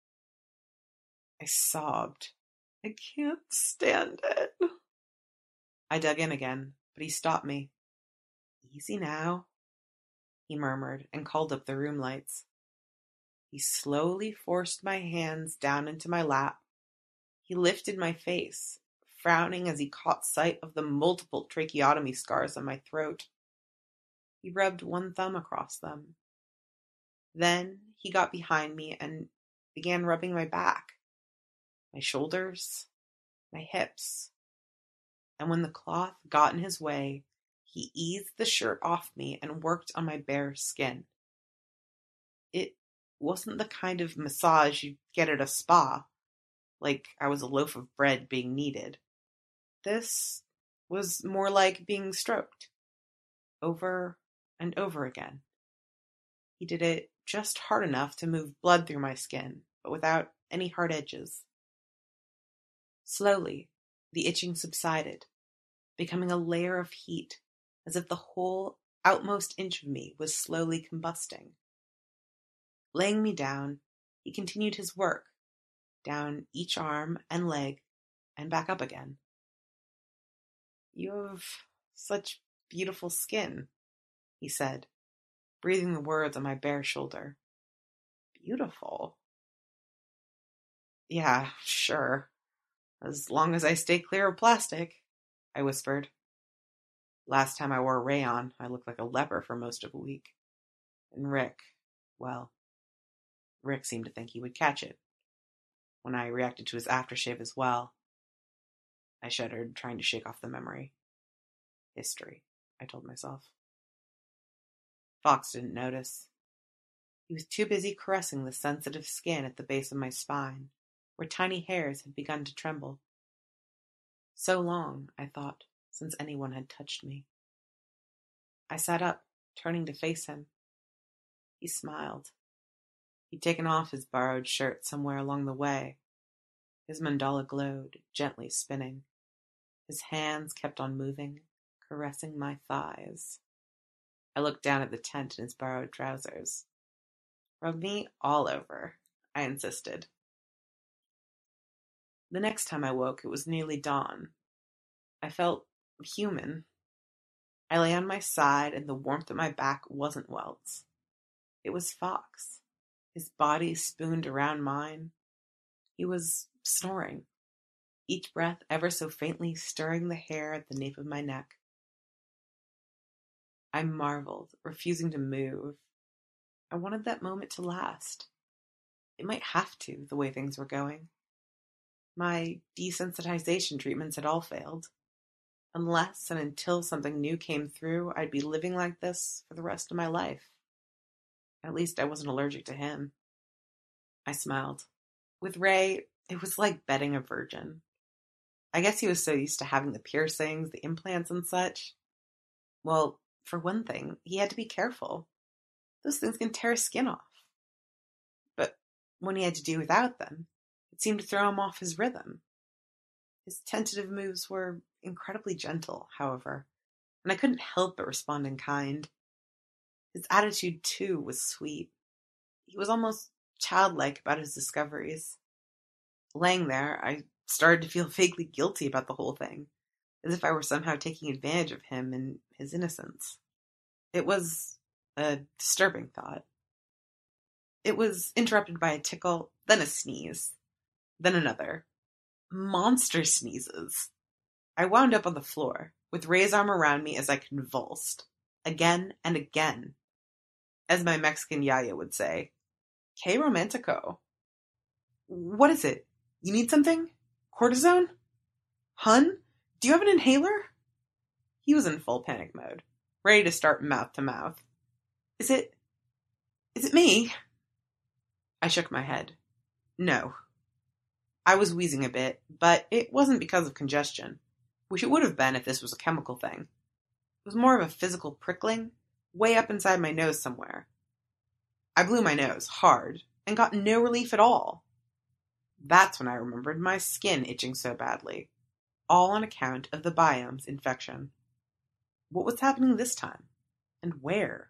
Speaker 13: I sobbed. I can't stand it. I dug in again, but he stopped me. "Easy now," he murmured and called up the room lights. He slowly forced my hands down into my lap. He lifted my face, frowning as he caught sight of the multiple tracheotomy scars on my throat. He rubbed one thumb across them. Then he got behind me and began rubbing my back, my shoulders, my hips. And when the cloth got in his way, he eased the shirt off me and worked on my bare skin. It wasn't the kind of massage you'd get at a spa, like I was a loaf of bread being kneaded. This was more like being stroked, over and over again. He did it just hard enough to move blood through my skin, but without any hard edges. Slowly, the itching subsided, becoming a layer of heat, as if the whole outmost inch of me was slowly combusting. Laying me down, he continued his work, down each arm and leg, and back up again. "You have such beautiful skin," he said, breathing the words on my bare shoulder. "Beautiful?" "Yeah, sure. As long as I stay clear of plastic," I whispered. Last time I wore rayon, I looked like a leper for most of a week. And Rick seemed to think he would catch it. When I reacted to his aftershave as well, I shuddered, trying to shake off the memory. History, I told myself. Fox didn't notice. He was too busy caressing the sensitive skin at the base of my spine, where tiny hairs had begun to tremble. So long, I thought, since anyone had touched me. I sat up, turning to face him. He smiled. He'd taken off his borrowed shirt somewhere along the way. His mandala glowed, gently spinning. His hands kept on moving, caressing my thighs. I looked down at the tent in his borrowed trousers. "Rub me all over," I insisted. The next time I woke, it was nearly dawn. I felt human. I lay on my side, and the warmth at my back wasn't Welt's. It was Fox. His body spooned around mine. He was snoring, each breath ever so faintly stirring the hair at the nape of my neck. I marveled, refusing to move. I wanted that moment to last. It might have to, the way things were going. My desensitization treatments had all failed. Unless and until something new came through, I'd be living like this for the rest of my life. At least I wasn't allergic to him. I smiled. With Ray, it was like betting a virgin. I guess he was so used to having the piercings, the implants and such. Well, for one thing, he had to be careful. Those things can tear skin off. But when he had to do without them, it seemed to throw him off his rhythm. His tentative moves were incredibly gentle, however, and I couldn't help but respond in kind. His attitude, too, was sweet. He was almost childlike about his discoveries. Laying there, I started to feel vaguely guilty about the whole thing, as if I were somehow taking advantage of him and his innocence. It was a disturbing thought. It was interrupted by a tickle, then a sneeze, then another. Monster sneezes. I wound up on the floor, with Ray's arm around me as I convulsed, again and again. As my Mexican yaya would say, Que romantico. What is it? You need something? Cortisone? Hun? Do you have an inhaler? He was in full panic mode, ready to start mouth to mouth. Is it me? I shook my head. No. I was wheezing a bit, but it wasn't because of congestion, which it would have been if this was a chemical thing. It was more of a physical prickling, way up inside my nose somewhere. I blew my nose hard and got no relief at all. That's when I remembered my skin itching so badly, all on account of the biome's infection. What was happening this time? And where?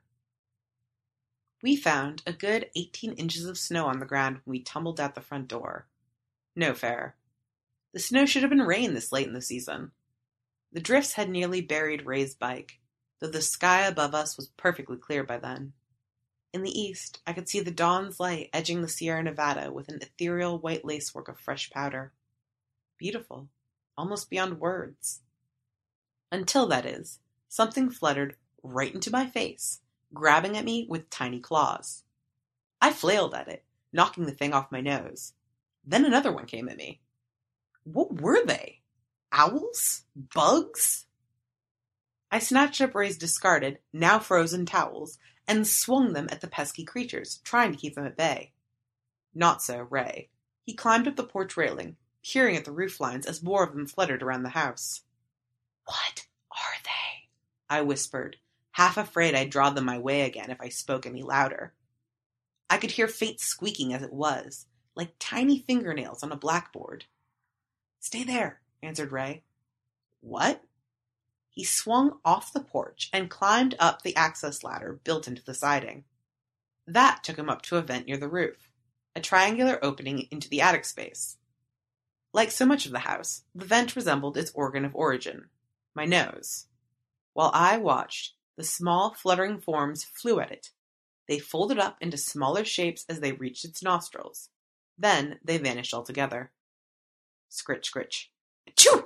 Speaker 13: We found a good 18 inches of snow on the ground when we tumbled out the front door. No fair. The snow should have been rain this late in the season. The drifts had nearly buried Ray's bike, though the sky above us was perfectly clear by then. In the east, I could see the dawn's light edging the Sierra Nevada with an ethereal white lacework of fresh powder. Beautiful, almost beyond words. Until, that is, something fluttered right into my face, grabbing at me with tiny claws. I flailed at it, knocking the thing off my nose. Then another one came at me. What were they? Owls? Bugs? I snatched up Ray's discarded, now frozen towels and swung them at the pesky creatures, trying to keep them at bay. Not so Ray. He climbed up the porch railing, peering at the roof lines as more of them fluttered around the house. What are they? I whispered, half afraid I'd draw them my way again if I spoke any louder. I could hear faint squeaking as it was, like tiny fingernails on a blackboard. Stay there, answered Ray. What? He swung off the porch and climbed up the access ladder built into the siding. That took him up to a vent near the roof, a triangular opening into the attic space. Like so much of the house, the vent resembled its organ of origin, my nose. While I watched, the small fluttering forms flew at it. They folded up into smaller shapes as they reached its nostrils. Then they vanished altogether. Scritch, scritch. Achoo!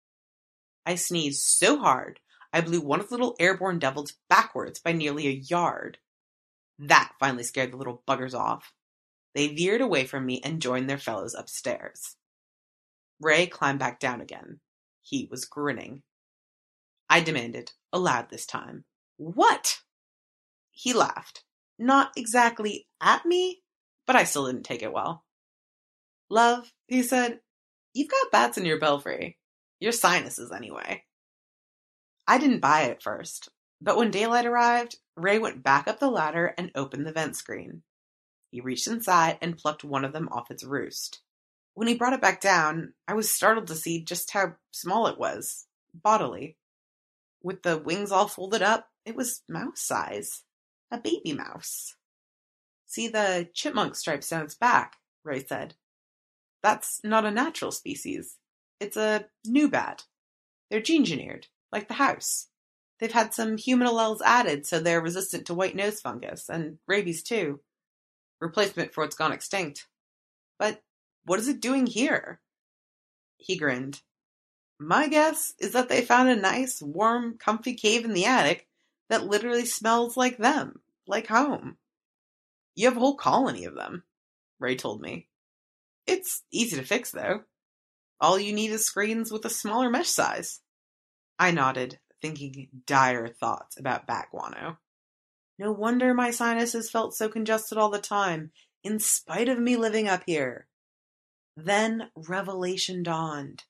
Speaker 13: I sneezed so hard, I blew one of the little airborne devils backwards by nearly a yard. That finally scared the little buggers off. They veered away from me and joined their fellows upstairs. Ray climbed back down again. He was grinning. I demanded, aloud this time, What? He laughed. Not exactly at me, but I still didn't take it well. Love, he said, you've got bats in your belfry. Your sinuses, anyway. I didn't buy it at first, but when daylight arrived, Ray went back up the ladder and opened the vent screen. He reached inside and plucked one of them off its roost. When he brought it back down, I was startled to see just how small it was, bodily. With the wings all folded up, it was mouse size. A baby mouse. See the chipmunk stripes down its back, Ray said. That's not a natural species. It's a new bat. They're gene-engineered, like the house. They've had some human alleles added so they're resistant to white nose fungus, and rabies too. Replacement for what's gone extinct. But what is it doing here? He grinned. My guess is that they found a nice, warm, comfy cave in the attic that literally smells like them, like home. You have a whole colony of them, Ray told me. It's easy to fix, though. All you need is screens with a smaller mesh size. I nodded, thinking dire thoughts about bat guano. No wonder my sinuses felt so congested all the time, in spite of me living up here. Then revelation dawned.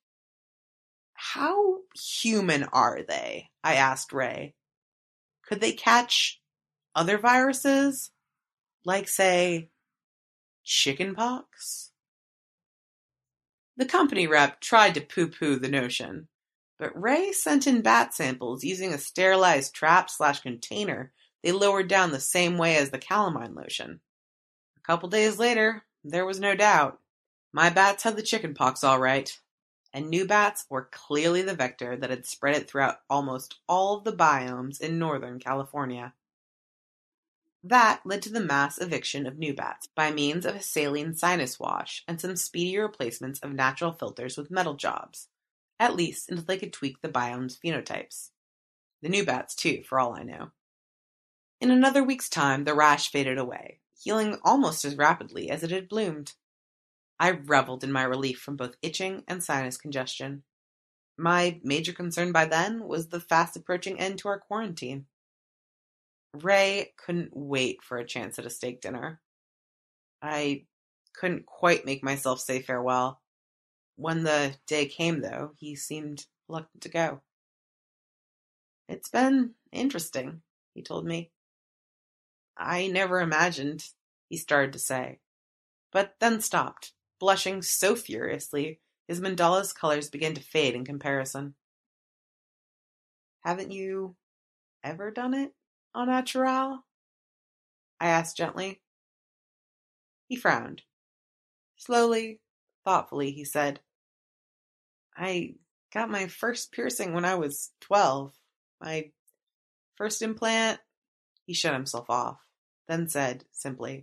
Speaker 13: How human are they? I asked Ray. Could they catch other viruses? Like, say, chickenpox? The company rep tried to poo-poo the notion, but Ray sent in bat samples using a sterilized trap/container they lowered down the same way as the calamine lotion. A couple days later, there was no doubt. My bats had the chickenpox all right, and new bats were clearly the vector that had spread it throughout almost all of the biomes in Northern California. That led to the mass eviction of new bats by means of a saline sinus wash and some speedy replacements of natural filters with metal jobs, at least until they could tweak the biome's phenotypes. The new bats, too, for all I know. In another week's time, the rash faded away, healing almost as rapidly as it had bloomed. I reveled in my relief from both itching and sinus congestion. My major concern by then was the fast-approaching end to our quarantine. Ray couldn't wait for a chance at a steak dinner. I couldn't quite make myself say farewell. When the day came, though, he seemed reluctant to go. It's been interesting, he told me. I never imagined, he started to say, but then stopped, blushing so furiously his mandala's colors began to fade in comparison. Haven't you ever done it, au naturel? I asked gently. He frowned. Slowly, thoughtfully, he said, I got my first piercing when I was 12. My first implant. He shut himself off, then said, simply,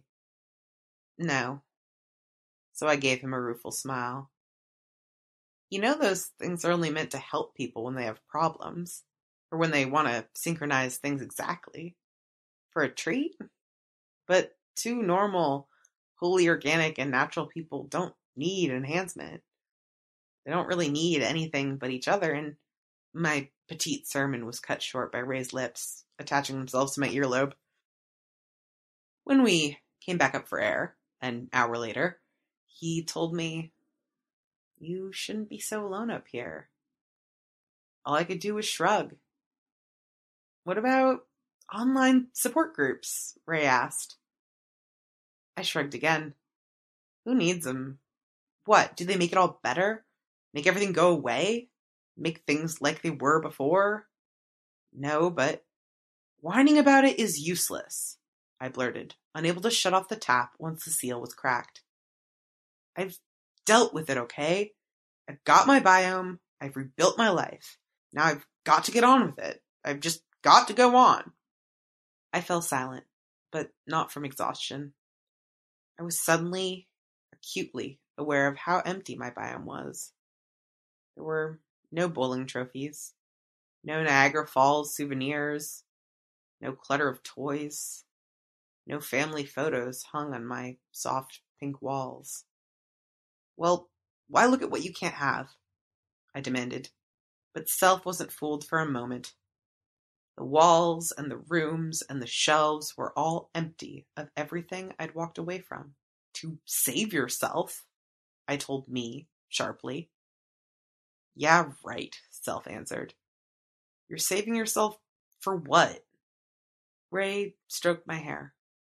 Speaker 13: no. So I gave him a rueful smile. You know those things are only meant to help people when they have problems, or when they want to synchronize things exactly. For a treat? But two normal, wholly organic and natural people don't need enhancement. They don't really need anything but each other, and my petite sermon was cut short by Ray's lips, attaching themselves to my earlobe. When we came back up for air, an hour later, he told me, you shouldn't be so alone up here. All I could do was shrug. What about online support groups? Ray asked. I shrugged again. Who needs them? What, do they make it all better? Make everything go away? Make things like they were before? No, but whining about it is useless, I blurted, unable to shut off the tap once the seal was cracked. I've dealt with it, okay? I've got my biome. I've rebuilt my life. Now I've got to get on with it. I've just got to go on. I fell silent, but not from exhaustion. I was suddenly, acutely aware of how empty my biome was. There were no bowling trophies, no Niagara Falls souvenirs, no clutter of toys, no family photos hung on my soft pink walls. Well, why look at what you can't have? I demanded, but self wasn't fooled for a moment. The walls and the rooms and the shelves were all empty of everything I'd walked away from. To save yourself, I told me sharply. Yeah, right, Self answered. You're saving yourself for what? Ray stroked my hair.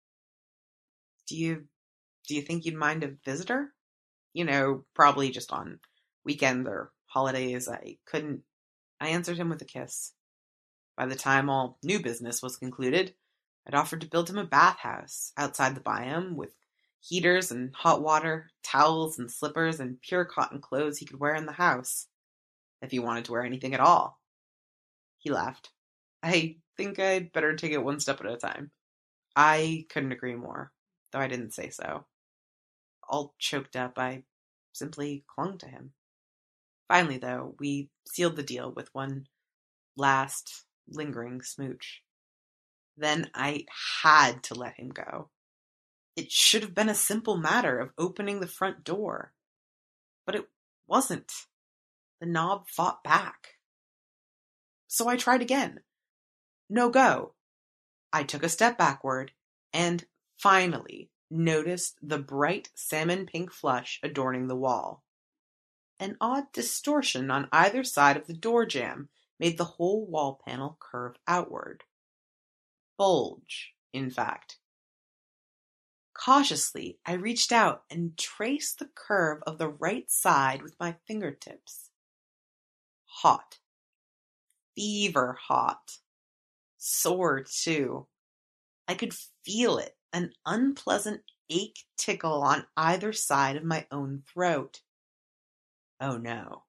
Speaker 13: Do you think you'd mind a visitor? You know, probably just on weekends or holidays. I answered him with a kiss. By the time all new business was concluded, I'd offered to build him a bathhouse outside the biome with Heaters and hot water, towels and slippers, and pure cotton clothes he could wear in the house, if he wanted to wear anything at all. He laughed. I think I'd better take it one step at a time. I couldn't agree more, though I didn't say so. All choked up, I simply clung to him. Finally, though, we sealed the deal with one last, lingering smooch. Then I had to let him go. It should have been a simple matter of opening the front door. But it wasn't. The knob fought back. So I tried again. No go. I took a step backward and finally noticed the bright salmon pink flush adorning the wall. An odd distortion on either side of the door jamb made the whole wall panel curve outward. Bulge, in fact. Cautiously, I reached out and traced the curve of the right side with my fingertips. Hot. Fever hot. Sore, too. I could feel it, an unpleasant ache tickle on either side of my own throat. Oh no.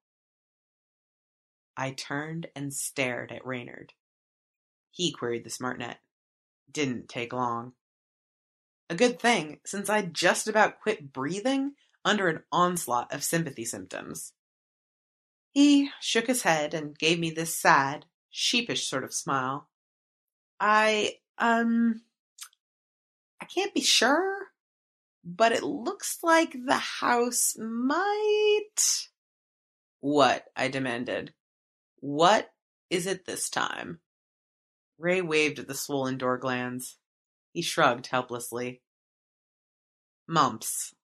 Speaker 13: I turned and stared at Reynard. He queried the SmartNet. Didn't take long. A good thing, since I'd just about quit breathing under an onslaught of sympathy symptoms. He shook his head and gave me this sad, sheepish sort of smile. I can't be sure, but it looks like the house might... What? I demanded. What is it this time? Ray waved at the swollen door glands. He shrugged helplessly. Mumps.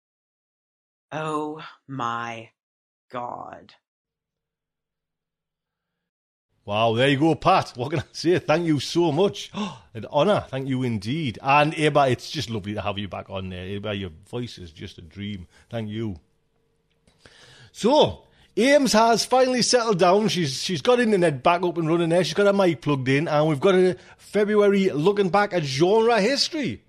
Speaker 13: Oh my God.
Speaker 8: Wow, there you go, Pat. What can I say? Thank you so much. An honour. Thank you indeed. And Ava, it's just lovely to have you back on there. Ava, your voice is just a dream. Thank you. So, Ames has finally settled down. She's got internet back up and running there. She's got her mic plugged in. And we've got a February looking back at genre history.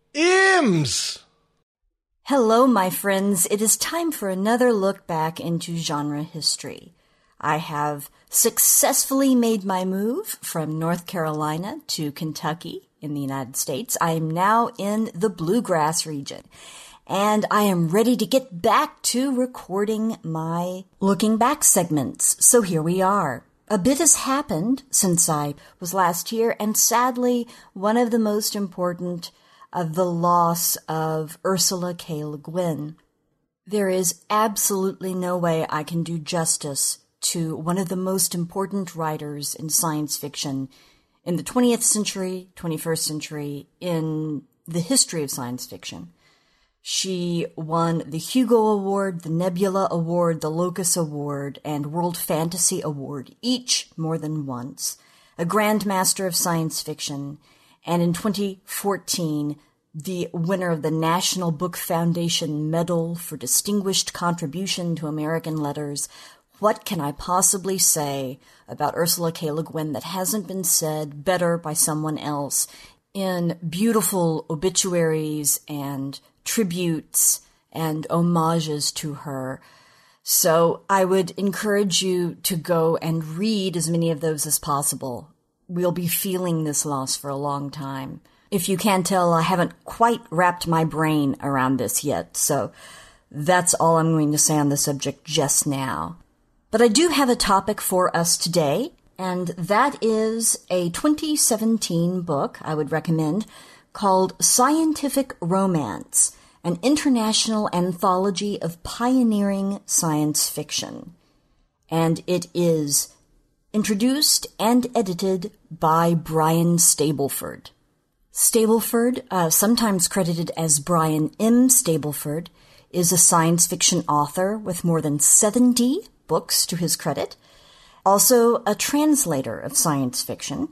Speaker 8: Ames!
Speaker 14: Hello, my friends. It is time for another look back into genre history. I have successfully made my move from North Carolina to Kentucky in the United States. I am now in the Bluegrass region, and I am ready to get back to recording my looking back segments. So here we are. A bit has happened since I was last here, and sadly, one of the most important of the loss of Ursula K. Le Guin. There is absolutely no way I can do justice to one of the most important writers in science fiction in the 20th century, 21st century, in the history of science fiction. She won the Hugo Award, the Nebula Award, the Locus Award, and World Fantasy Award, each more than once. A Grandmaster of Science Fiction, and in 2014, the winner of the National Book Foundation Medal for Distinguished Contribution to American Letters. What can I possibly say about Ursula K. Le Guin that hasn't been said better by someone else in beautiful obituaries and tributes and homages to her? So I would encourage you to go and read as many of those as possible. We'll be feeling this loss for a long time. If you can't tell, I haven't quite wrapped my brain around this yet, so that's all I'm going to say on the subject just now. But I do have a topic for us today, and that is a 2017 book I would recommend called Scientific Romance, an international anthology of pioneering science fiction. And it is introduced and edited by Brian Stableford. Stableford, sometimes credited as Brian M. Stableford, is a science fiction author with more than 70 books to his credit, also a translator of science fiction.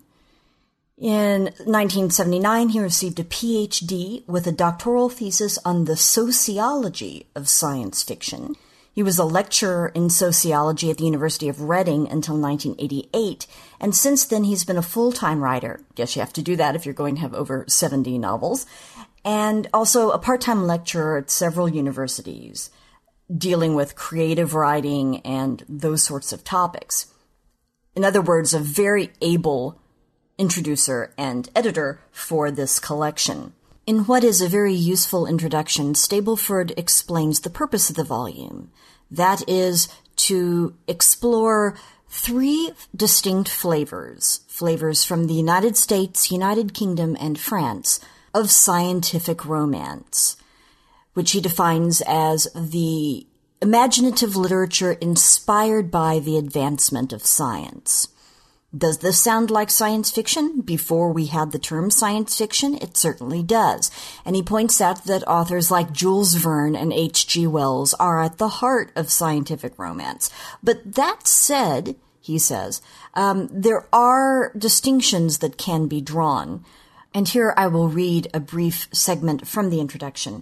Speaker 14: In 1979, he received a PhD with a doctoral thesis on the sociology of science fiction. He was a lecturer in sociology at the University of Reading until 1988, and since then he's been a full-time writer. Guess you have to do that if you're going to have over 70 novels. and also a part-time lecturer at several universities, dealing with creative writing and those sorts of topics. In other words, a very able introducer and editor for this collection. In what is a very useful introduction, Stableford explains the purpose of the volume. That is to explore 3 distinct flavors from the United States, United Kingdom, and France, of scientific romance, which he defines as the imaginative literature inspired by the advancement of science. Does this sound like science fiction? Before we had the term science fiction, it certainly does. And he points out that authors like Jules Verne and H.G. Wells are at the heart of scientific romance. But that said, he says, there are distinctions that can be drawn. And here I will read a brief segment from the introduction.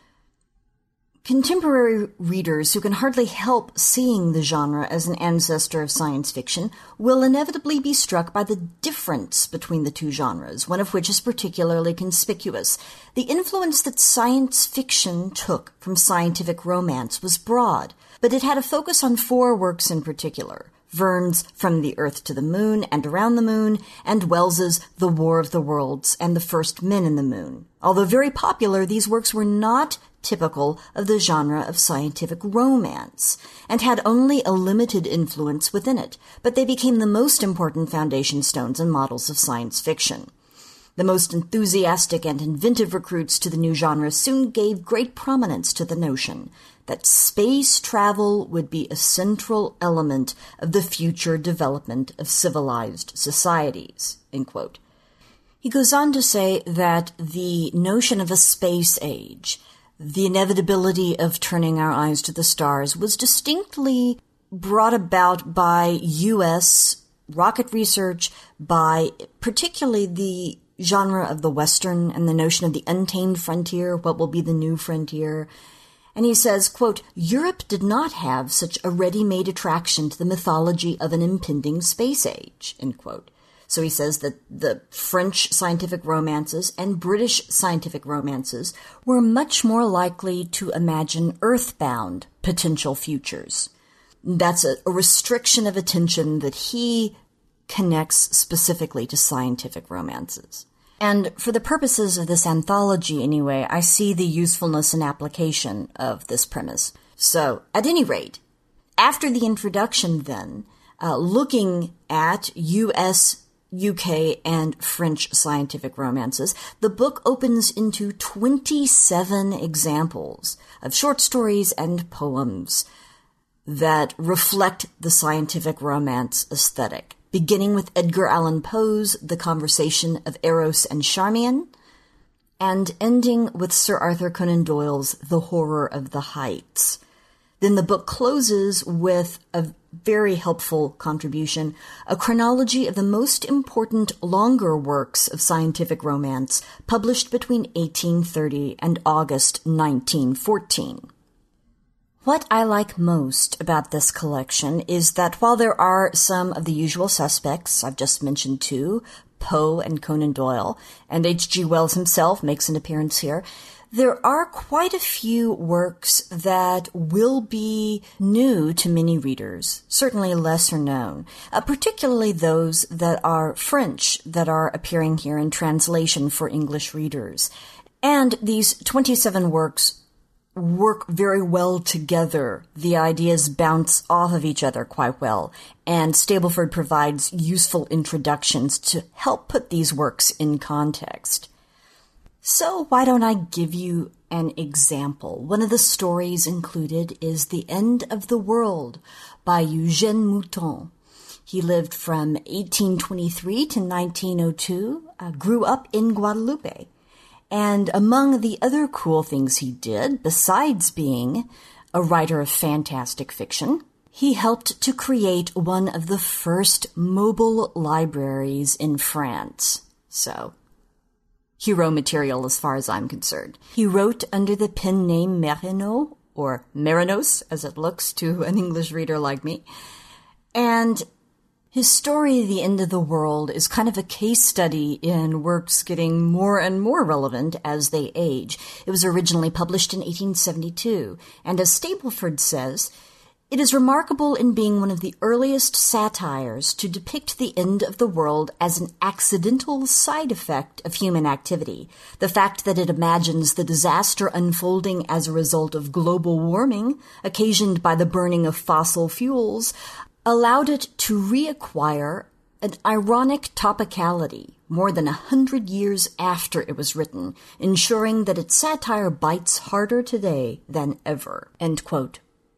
Speaker 14: Contemporary readers who can hardly help seeing the genre as an ancestor of science fiction will inevitably be struck by the difference between the two genres, one of which is particularly conspicuous. The influence that science fiction took from scientific romance was broad, but it had a focus on 4 works in particular: Verne's From the Earth to the Moon and Around the Moon, and Wells's The War of the Worlds and The First Men in the Moon. Although very popular, these works were not typical of the genre of scientific romance, and had only a limited influence within it, but they became the most important foundation stones and models of science fiction. The most enthusiastic and inventive recruits to the new genre soon gave great prominence to the notion that space travel would be a central element of the future development of civilized societies, end quote. He goes on to say that the notion of a space age, the inevitability of turning our eyes to the stars, was distinctly brought about by U.S. rocket research, by particularly the genre of the Western and the notion of the untamed frontier, what will be the new frontier. And he says, quote, Europe did not have such a ready-made attraction to the mythology of an impending space age, end quote. So he says that the French scientific romances and British scientific romances were much more likely to imagine earthbound potential futures. That's a restriction of attention that he connects specifically to scientific romances. And for the purposes of this anthology, anyway, I see the usefulness and application of this premise. So, at any rate, after the introduction then, looking at U.S., UK, and French scientific romances, the book opens into 27 examples of short stories and poems that reflect the scientific romance aesthetic, beginning with Edgar Allan Poe's The Conversation of Eros and Charmian, and ending with Sir Arthur Conan Doyle's The Horror of the Heights. Then the book closes with a very helpful contribution, a chronology of the most important longer works of scientific romance published between 1830 and August 1914. What I like most about this collection is that while there are some of the usual suspects, I've just mentioned 2, Poe and Conan Doyle, and H.G. Wells himself makes an appearance here, there are quite a few works that will be new to many readers, certainly lesser known, particularly those that are French, that are appearing here in translation for English readers. And these 27 works work very well together. The ideas bounce off of each other quite well, and Stableford provides useful introductions to help put these works in context. So why don't I give you an example? One of the stories included is The End of the World by Eugène Mouton. He lived from 1823 to 1902, grew up in Guadeloupe. And among the other cool things he did, besides being a writer of fantastic fiction, he helped to create one of the first mobile libraries in France. So, hero material as far as I'm concerned. He wrote under the pen name Marino, or Marinos, as it looks to an English reader like me. And His story, The End of the World, is kind of a case study in works getting more and more relevant as they age. It was originally published in 1872, and as Stableford says, it is remarkable in being one of the earliest satires to depict the end of the world as an accidental side effect of human activity. The fact that it imagines the disaster unfolding as a result of global warming, occasioned by the burning of fossil fuels, allowed it to reacquire an ironic topicality more than 100 years after it was written, ensuring that its satire bites harder today than ever." End quote.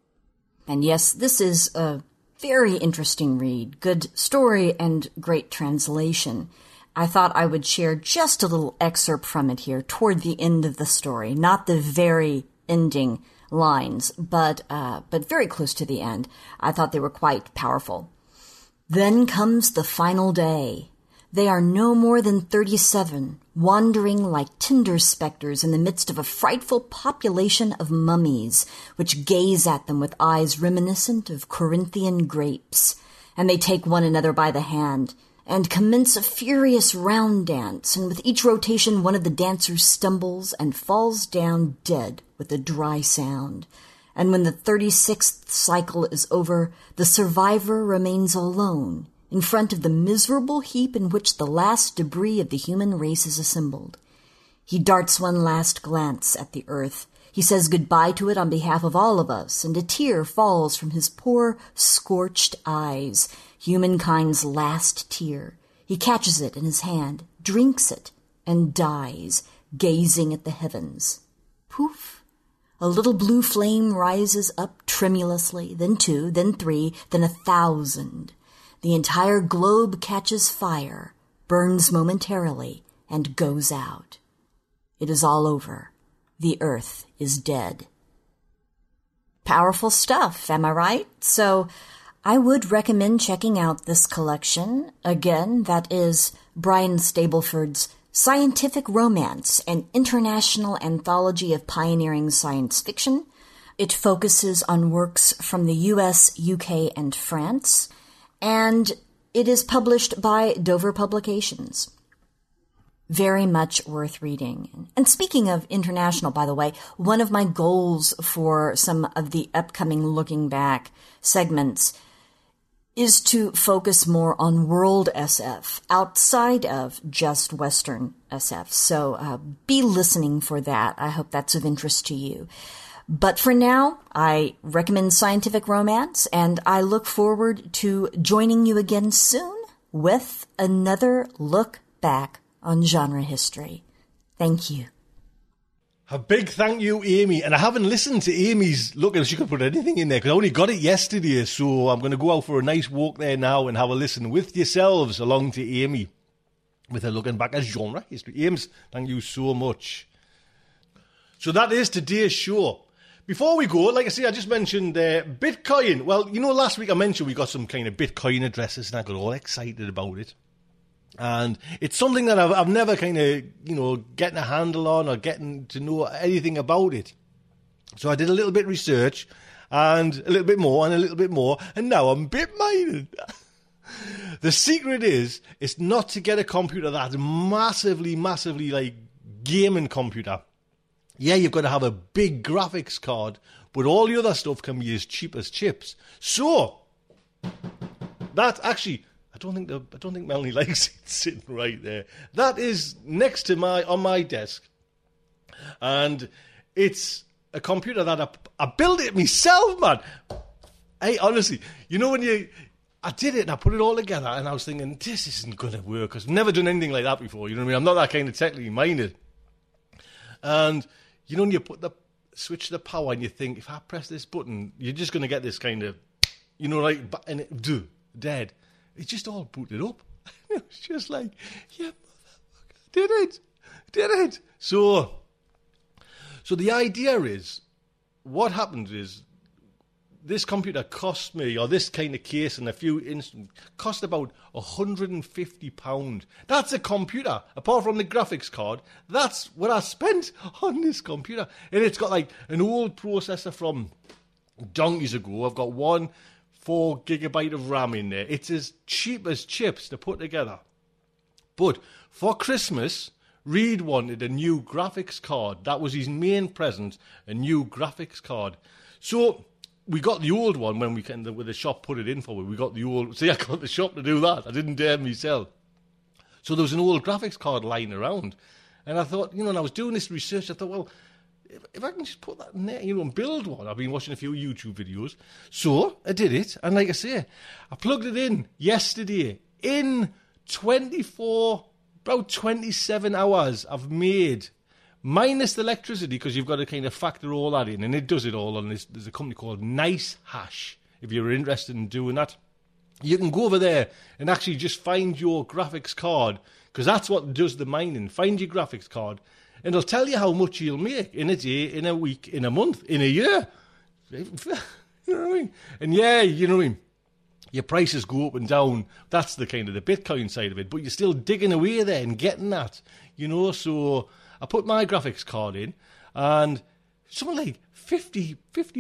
Speaker 14: And yes, this is a very interesting read, good story and great translation. I thought I would share just a little excerpt from it here toward the end of the story, not the very ending lines, but very close to the end. I thought they were quite powerful. "Then comes the final day. They are no more than 37, wandering like tinder specters in the midst of a frightful population of mummies, which gaze at them with eyes reminiscent of Corinthian grapes. And they take one another by the hand, and commence a furious round dance, and with each rotation one of the dancers stumbles and falls down dead with a dry sound. And when the 36th cycle is over, the survivor remains alone in front of the miserable heap in which the last debris of the human race is assembled. He darts one last glance at the earth. He says goodbye to it on behalf of all of us, and a tear falls from his poor, scorched eyes, humankind's last tear. He catches it in his hand, drinks it, and dies, gazing at the heavens. Poof! A little blue flame rises up tremulously, then 2, then 3, then 1,000. The entire globe catches fire, burns momentarily, and goes out. It is all over. The earth is dead. Powerful stuff, am I right? So I would recommend checking out this collection. Again, that is Brian Stableford's Scientific Romance, an international anthology of pioneering science fiction. It focuses on works from the US, UK, and France, and it is published by Dover Publications. Very much worth reading. And speaking of international, by the way, one of my goals for some of the upcoming Looking Back segments is to focus more on world SF outside of just Western SF. So be listening for that. I hope that's of interest to you. But for now, I recommend Scientific Romance, and I look forward to joining you again soon with another look back on genre history. Thank you.
Speaker 8: A big thank you, Amy. And I haven't listened to Amy's look if she could put anything in there, because I only got it yesterday. So I'm going to go out for a nice walk there now and have a listen with yourselves along to Amy with her looking back at genre history. Ames, thank you so much. So that is today's show. Before we go, like I say, I just mentioned Bitcoin. Well, you know, last week I mentioned we got some kind of Bitcoin addresses and I got all excited about it. And it's something that I've never kind of, getting a handle on or getting to know anything about it. So I did a little bit of research and a little bit more and a little bit more. And now I'm Bitmining. The secret is not to get a computer that's massively like gaming computer. Yeah, you've got to have a big graphics card, but all the other stuff can be as cheap as chips. So that actually, I don't think Melanie likes it sitting right there. That is next to on my desk, and it's a computer that I built it myself, man. Hey, honestly, I did it and I put it all together, and I was thinking this isn't going to work because I've never done anything like that before. You know what I mean? I'm not that kind of technically minded, and when you switch the power and you think, if I press this button, you're just going to get this kind of, and it dead. It just all booted up. It was just like, yeah, motherfucker, did it. So the idea is, what happened is, this computer cost me, or this kind of case and a few instances, cost about £150. That's a computer. Apart from the graphics card, that's what I spent on this computer. And it's got like an old processor from donkeys ago. I've got one 4 gigabyte of RAM in there. It's as cheap as chips to put together. But for Christmas, Reed wanted a new graphics card. That was his main present, a new graphics card. So we got the old one when the shop put it in for me. We got the old... See, I got the shop to do that. I didn't dare myself. So there was an old graphics card lying around. And I thought, and I was doing this research, I thought, well, if I can just put that in there, and build one. I've been watching a few YouTube videos. So I did it. And like I say, I plugged it in yesterday. In about 27 hours, I've made, minus the electricity, because you've got to kind of factor all that in. And it does it all on this. There's a company called NiceHash, if you're interested in doing that. You can go over there and actually just find your graphics card, because that's what does the mining. Find your graphics card, and it'll tell you how much you'll make in a day, in a week, in a month, in a year. You know what I mean? And yeah, you know what I mean? Your prices go up and down. That's the kind of the Bitcoin side of it. But you're still digging away there and getting that, So I put my graphics card in, and something like £60,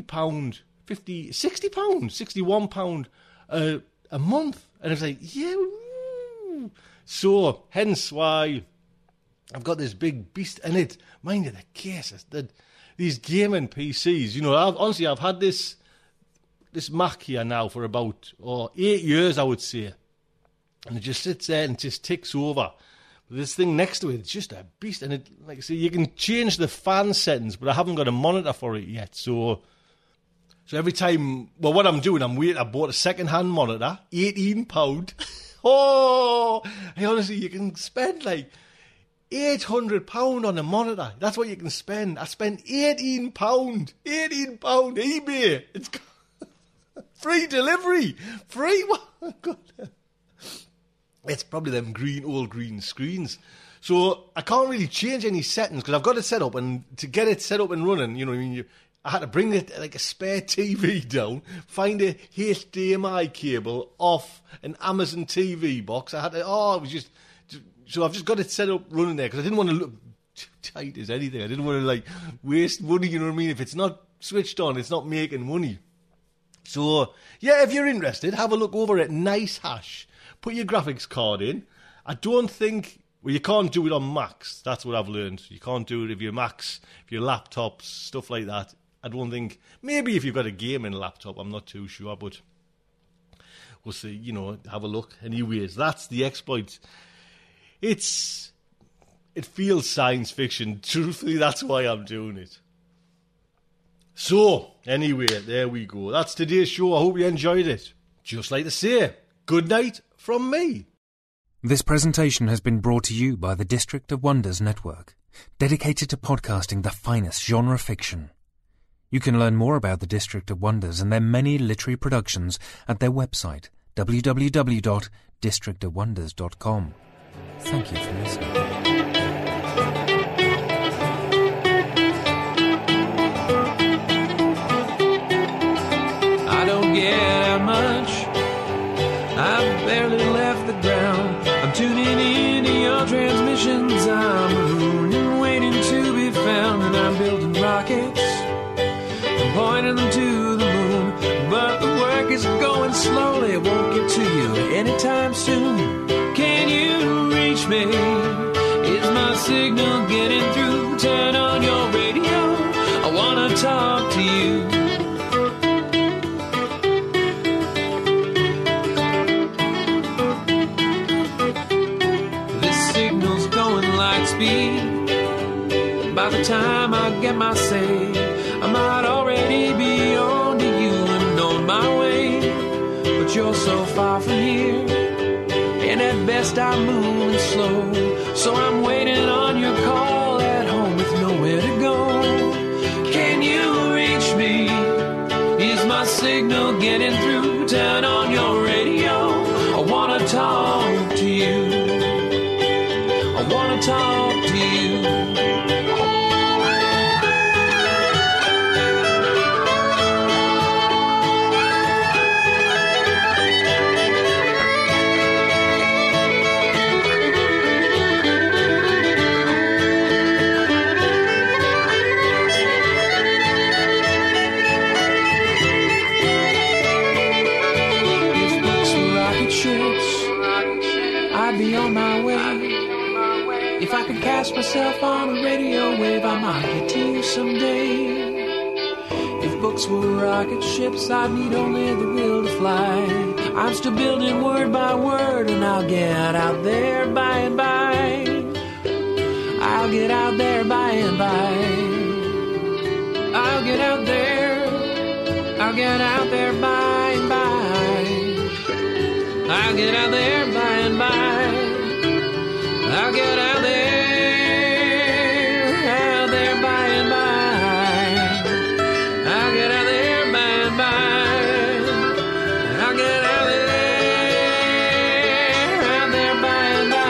Speaker 8: £61 a month. And I was like, yeah. Woo. So, hence why I've got this big beast. And it, mind you, the case, these gaming PCs, I've had this Mac here now for about 8 years, I would say. And it just sits there and just ticks over. But this thing next to it, it's just a beast. And it, like I say, you can change the fan settings, but I haven't got a monitor for it yet. So every time, what I'm doing, I bought a second-hand monitor, £18. Honestly, you can spend like £800 on a monitor. That's what you can spend. I spent £18. £18 eBay. It's free delivery. Free. God. It's probably them old green screens. So I can't really change any settings because I've got it set up, and to get it set up and running, I had to bring it like a spare TV down, find a HDMI cable off an Amazon TV box. I had to, so I've just got it set up running there because I didn't want to look tight as anything. I didn't want to waste money, you know what I mean? If it's not switched on, it's not making money. So, yeah, if you're interested, have a look over at NiceHash. Put your graphics card in. I don't think... Well, you can't do it on Macs. That's what I've learned. You can't do it if your Macs, if your laptops, stuff like that. I don't think... Maybe if you've got a gaming laptop, I'm not too sure, but we'll see, have a look. Anyways, that's the exploit. It feels science fiction. Truthfully, that's why I'm doing it. So, anyway, there we go. That's today's show. I hope you enjoyed it. Just like to say, good night from me.
Speaker 7: This presentation has been brought to you by the District of Wonders Network, dedicated to podcasting the finest genre fiction. You can learn more about the District of Wonders and their many literary productions at their website, www.districtofwonders.com. Thank you for listening.
Speaker 6: I don't get out much. I've barely left the ground. I'm tuning into your transmissions. I'm mooning, waiting to be found. And I'm building rockets and pointing them to the moon. But the work is going slowly. It won't get to you anytime soon. Can you reach me? Is my signal getting through? Turn on your radio. I want to talk to you. Speed. By the time I get my say, I might already be on to you and on my way. But you're so far from here, and at best I'm moving slow. So I'm waiting on your call at home with nowhere to go. Can you reach me? Is my signal getting through? Turn on your radio. I wanna talk to you. I wanna talk to you. I'd be on my way. If I could cast myself on a radio wave, I might get to you someday. If books were rocket ships, I'd need only the will to fly. I'm still building word by word, and I'll get out there by and by. I'll get out there by and by. I'll get out there. I'll get out there by and by. I'll get out there by and by. I'll get out there by and by. I'll get out there by and by. I'll get out there by and by.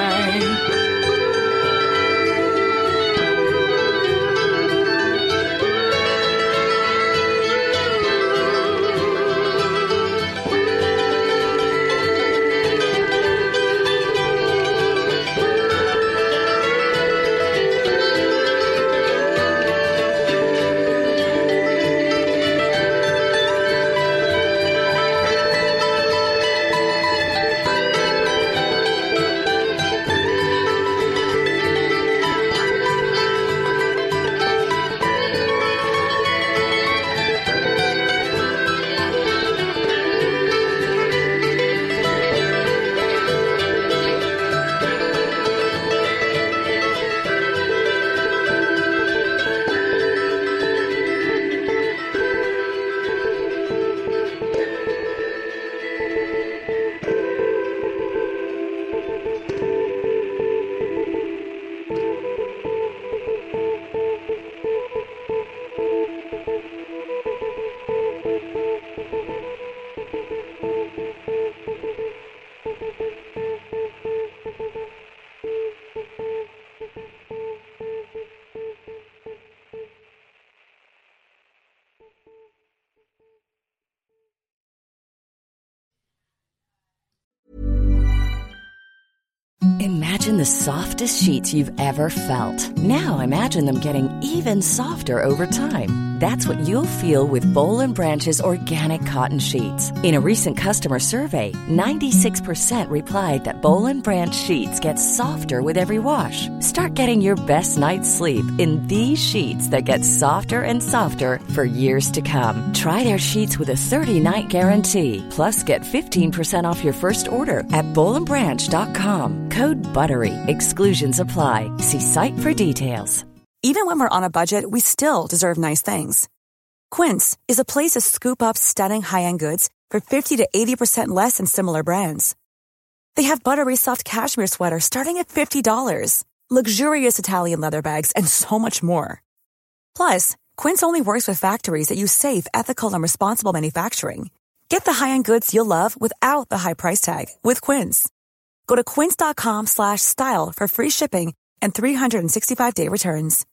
Speaker 15: Imagine the softest sheets you've ever felt. Now imagine them getting even softer over time. That's what you'll feel with Boll & Branch's organic cotton sheets. In a recent customer survey, 96% replied that Boll & Branch sheets get softer with every wash. Start getting your best night's sleep in these sheets that get softer and softer for years to come. Try their sheets with a 30-night guarantee. Plus, get 15% off your first order at bollandbranch.com. Code BUTTERY. Exclusions apply. See site for details.
Speaker 16: Even when we're on a budget, we still deserve nice things. Quince is a place to scoop up stunning high-end goods for 50 to 80% less than similar brands. They have buttery soft cashmere sweaters starting at $50, luxurious Italian leather bags, and so much more. Plus, Quince only works with factories that use safe, ethical, and responsible manufacturing. Get the high-end goods you'll love without the high price tag with Quince. Go to quince.com/style for free shipping and 365-day returns.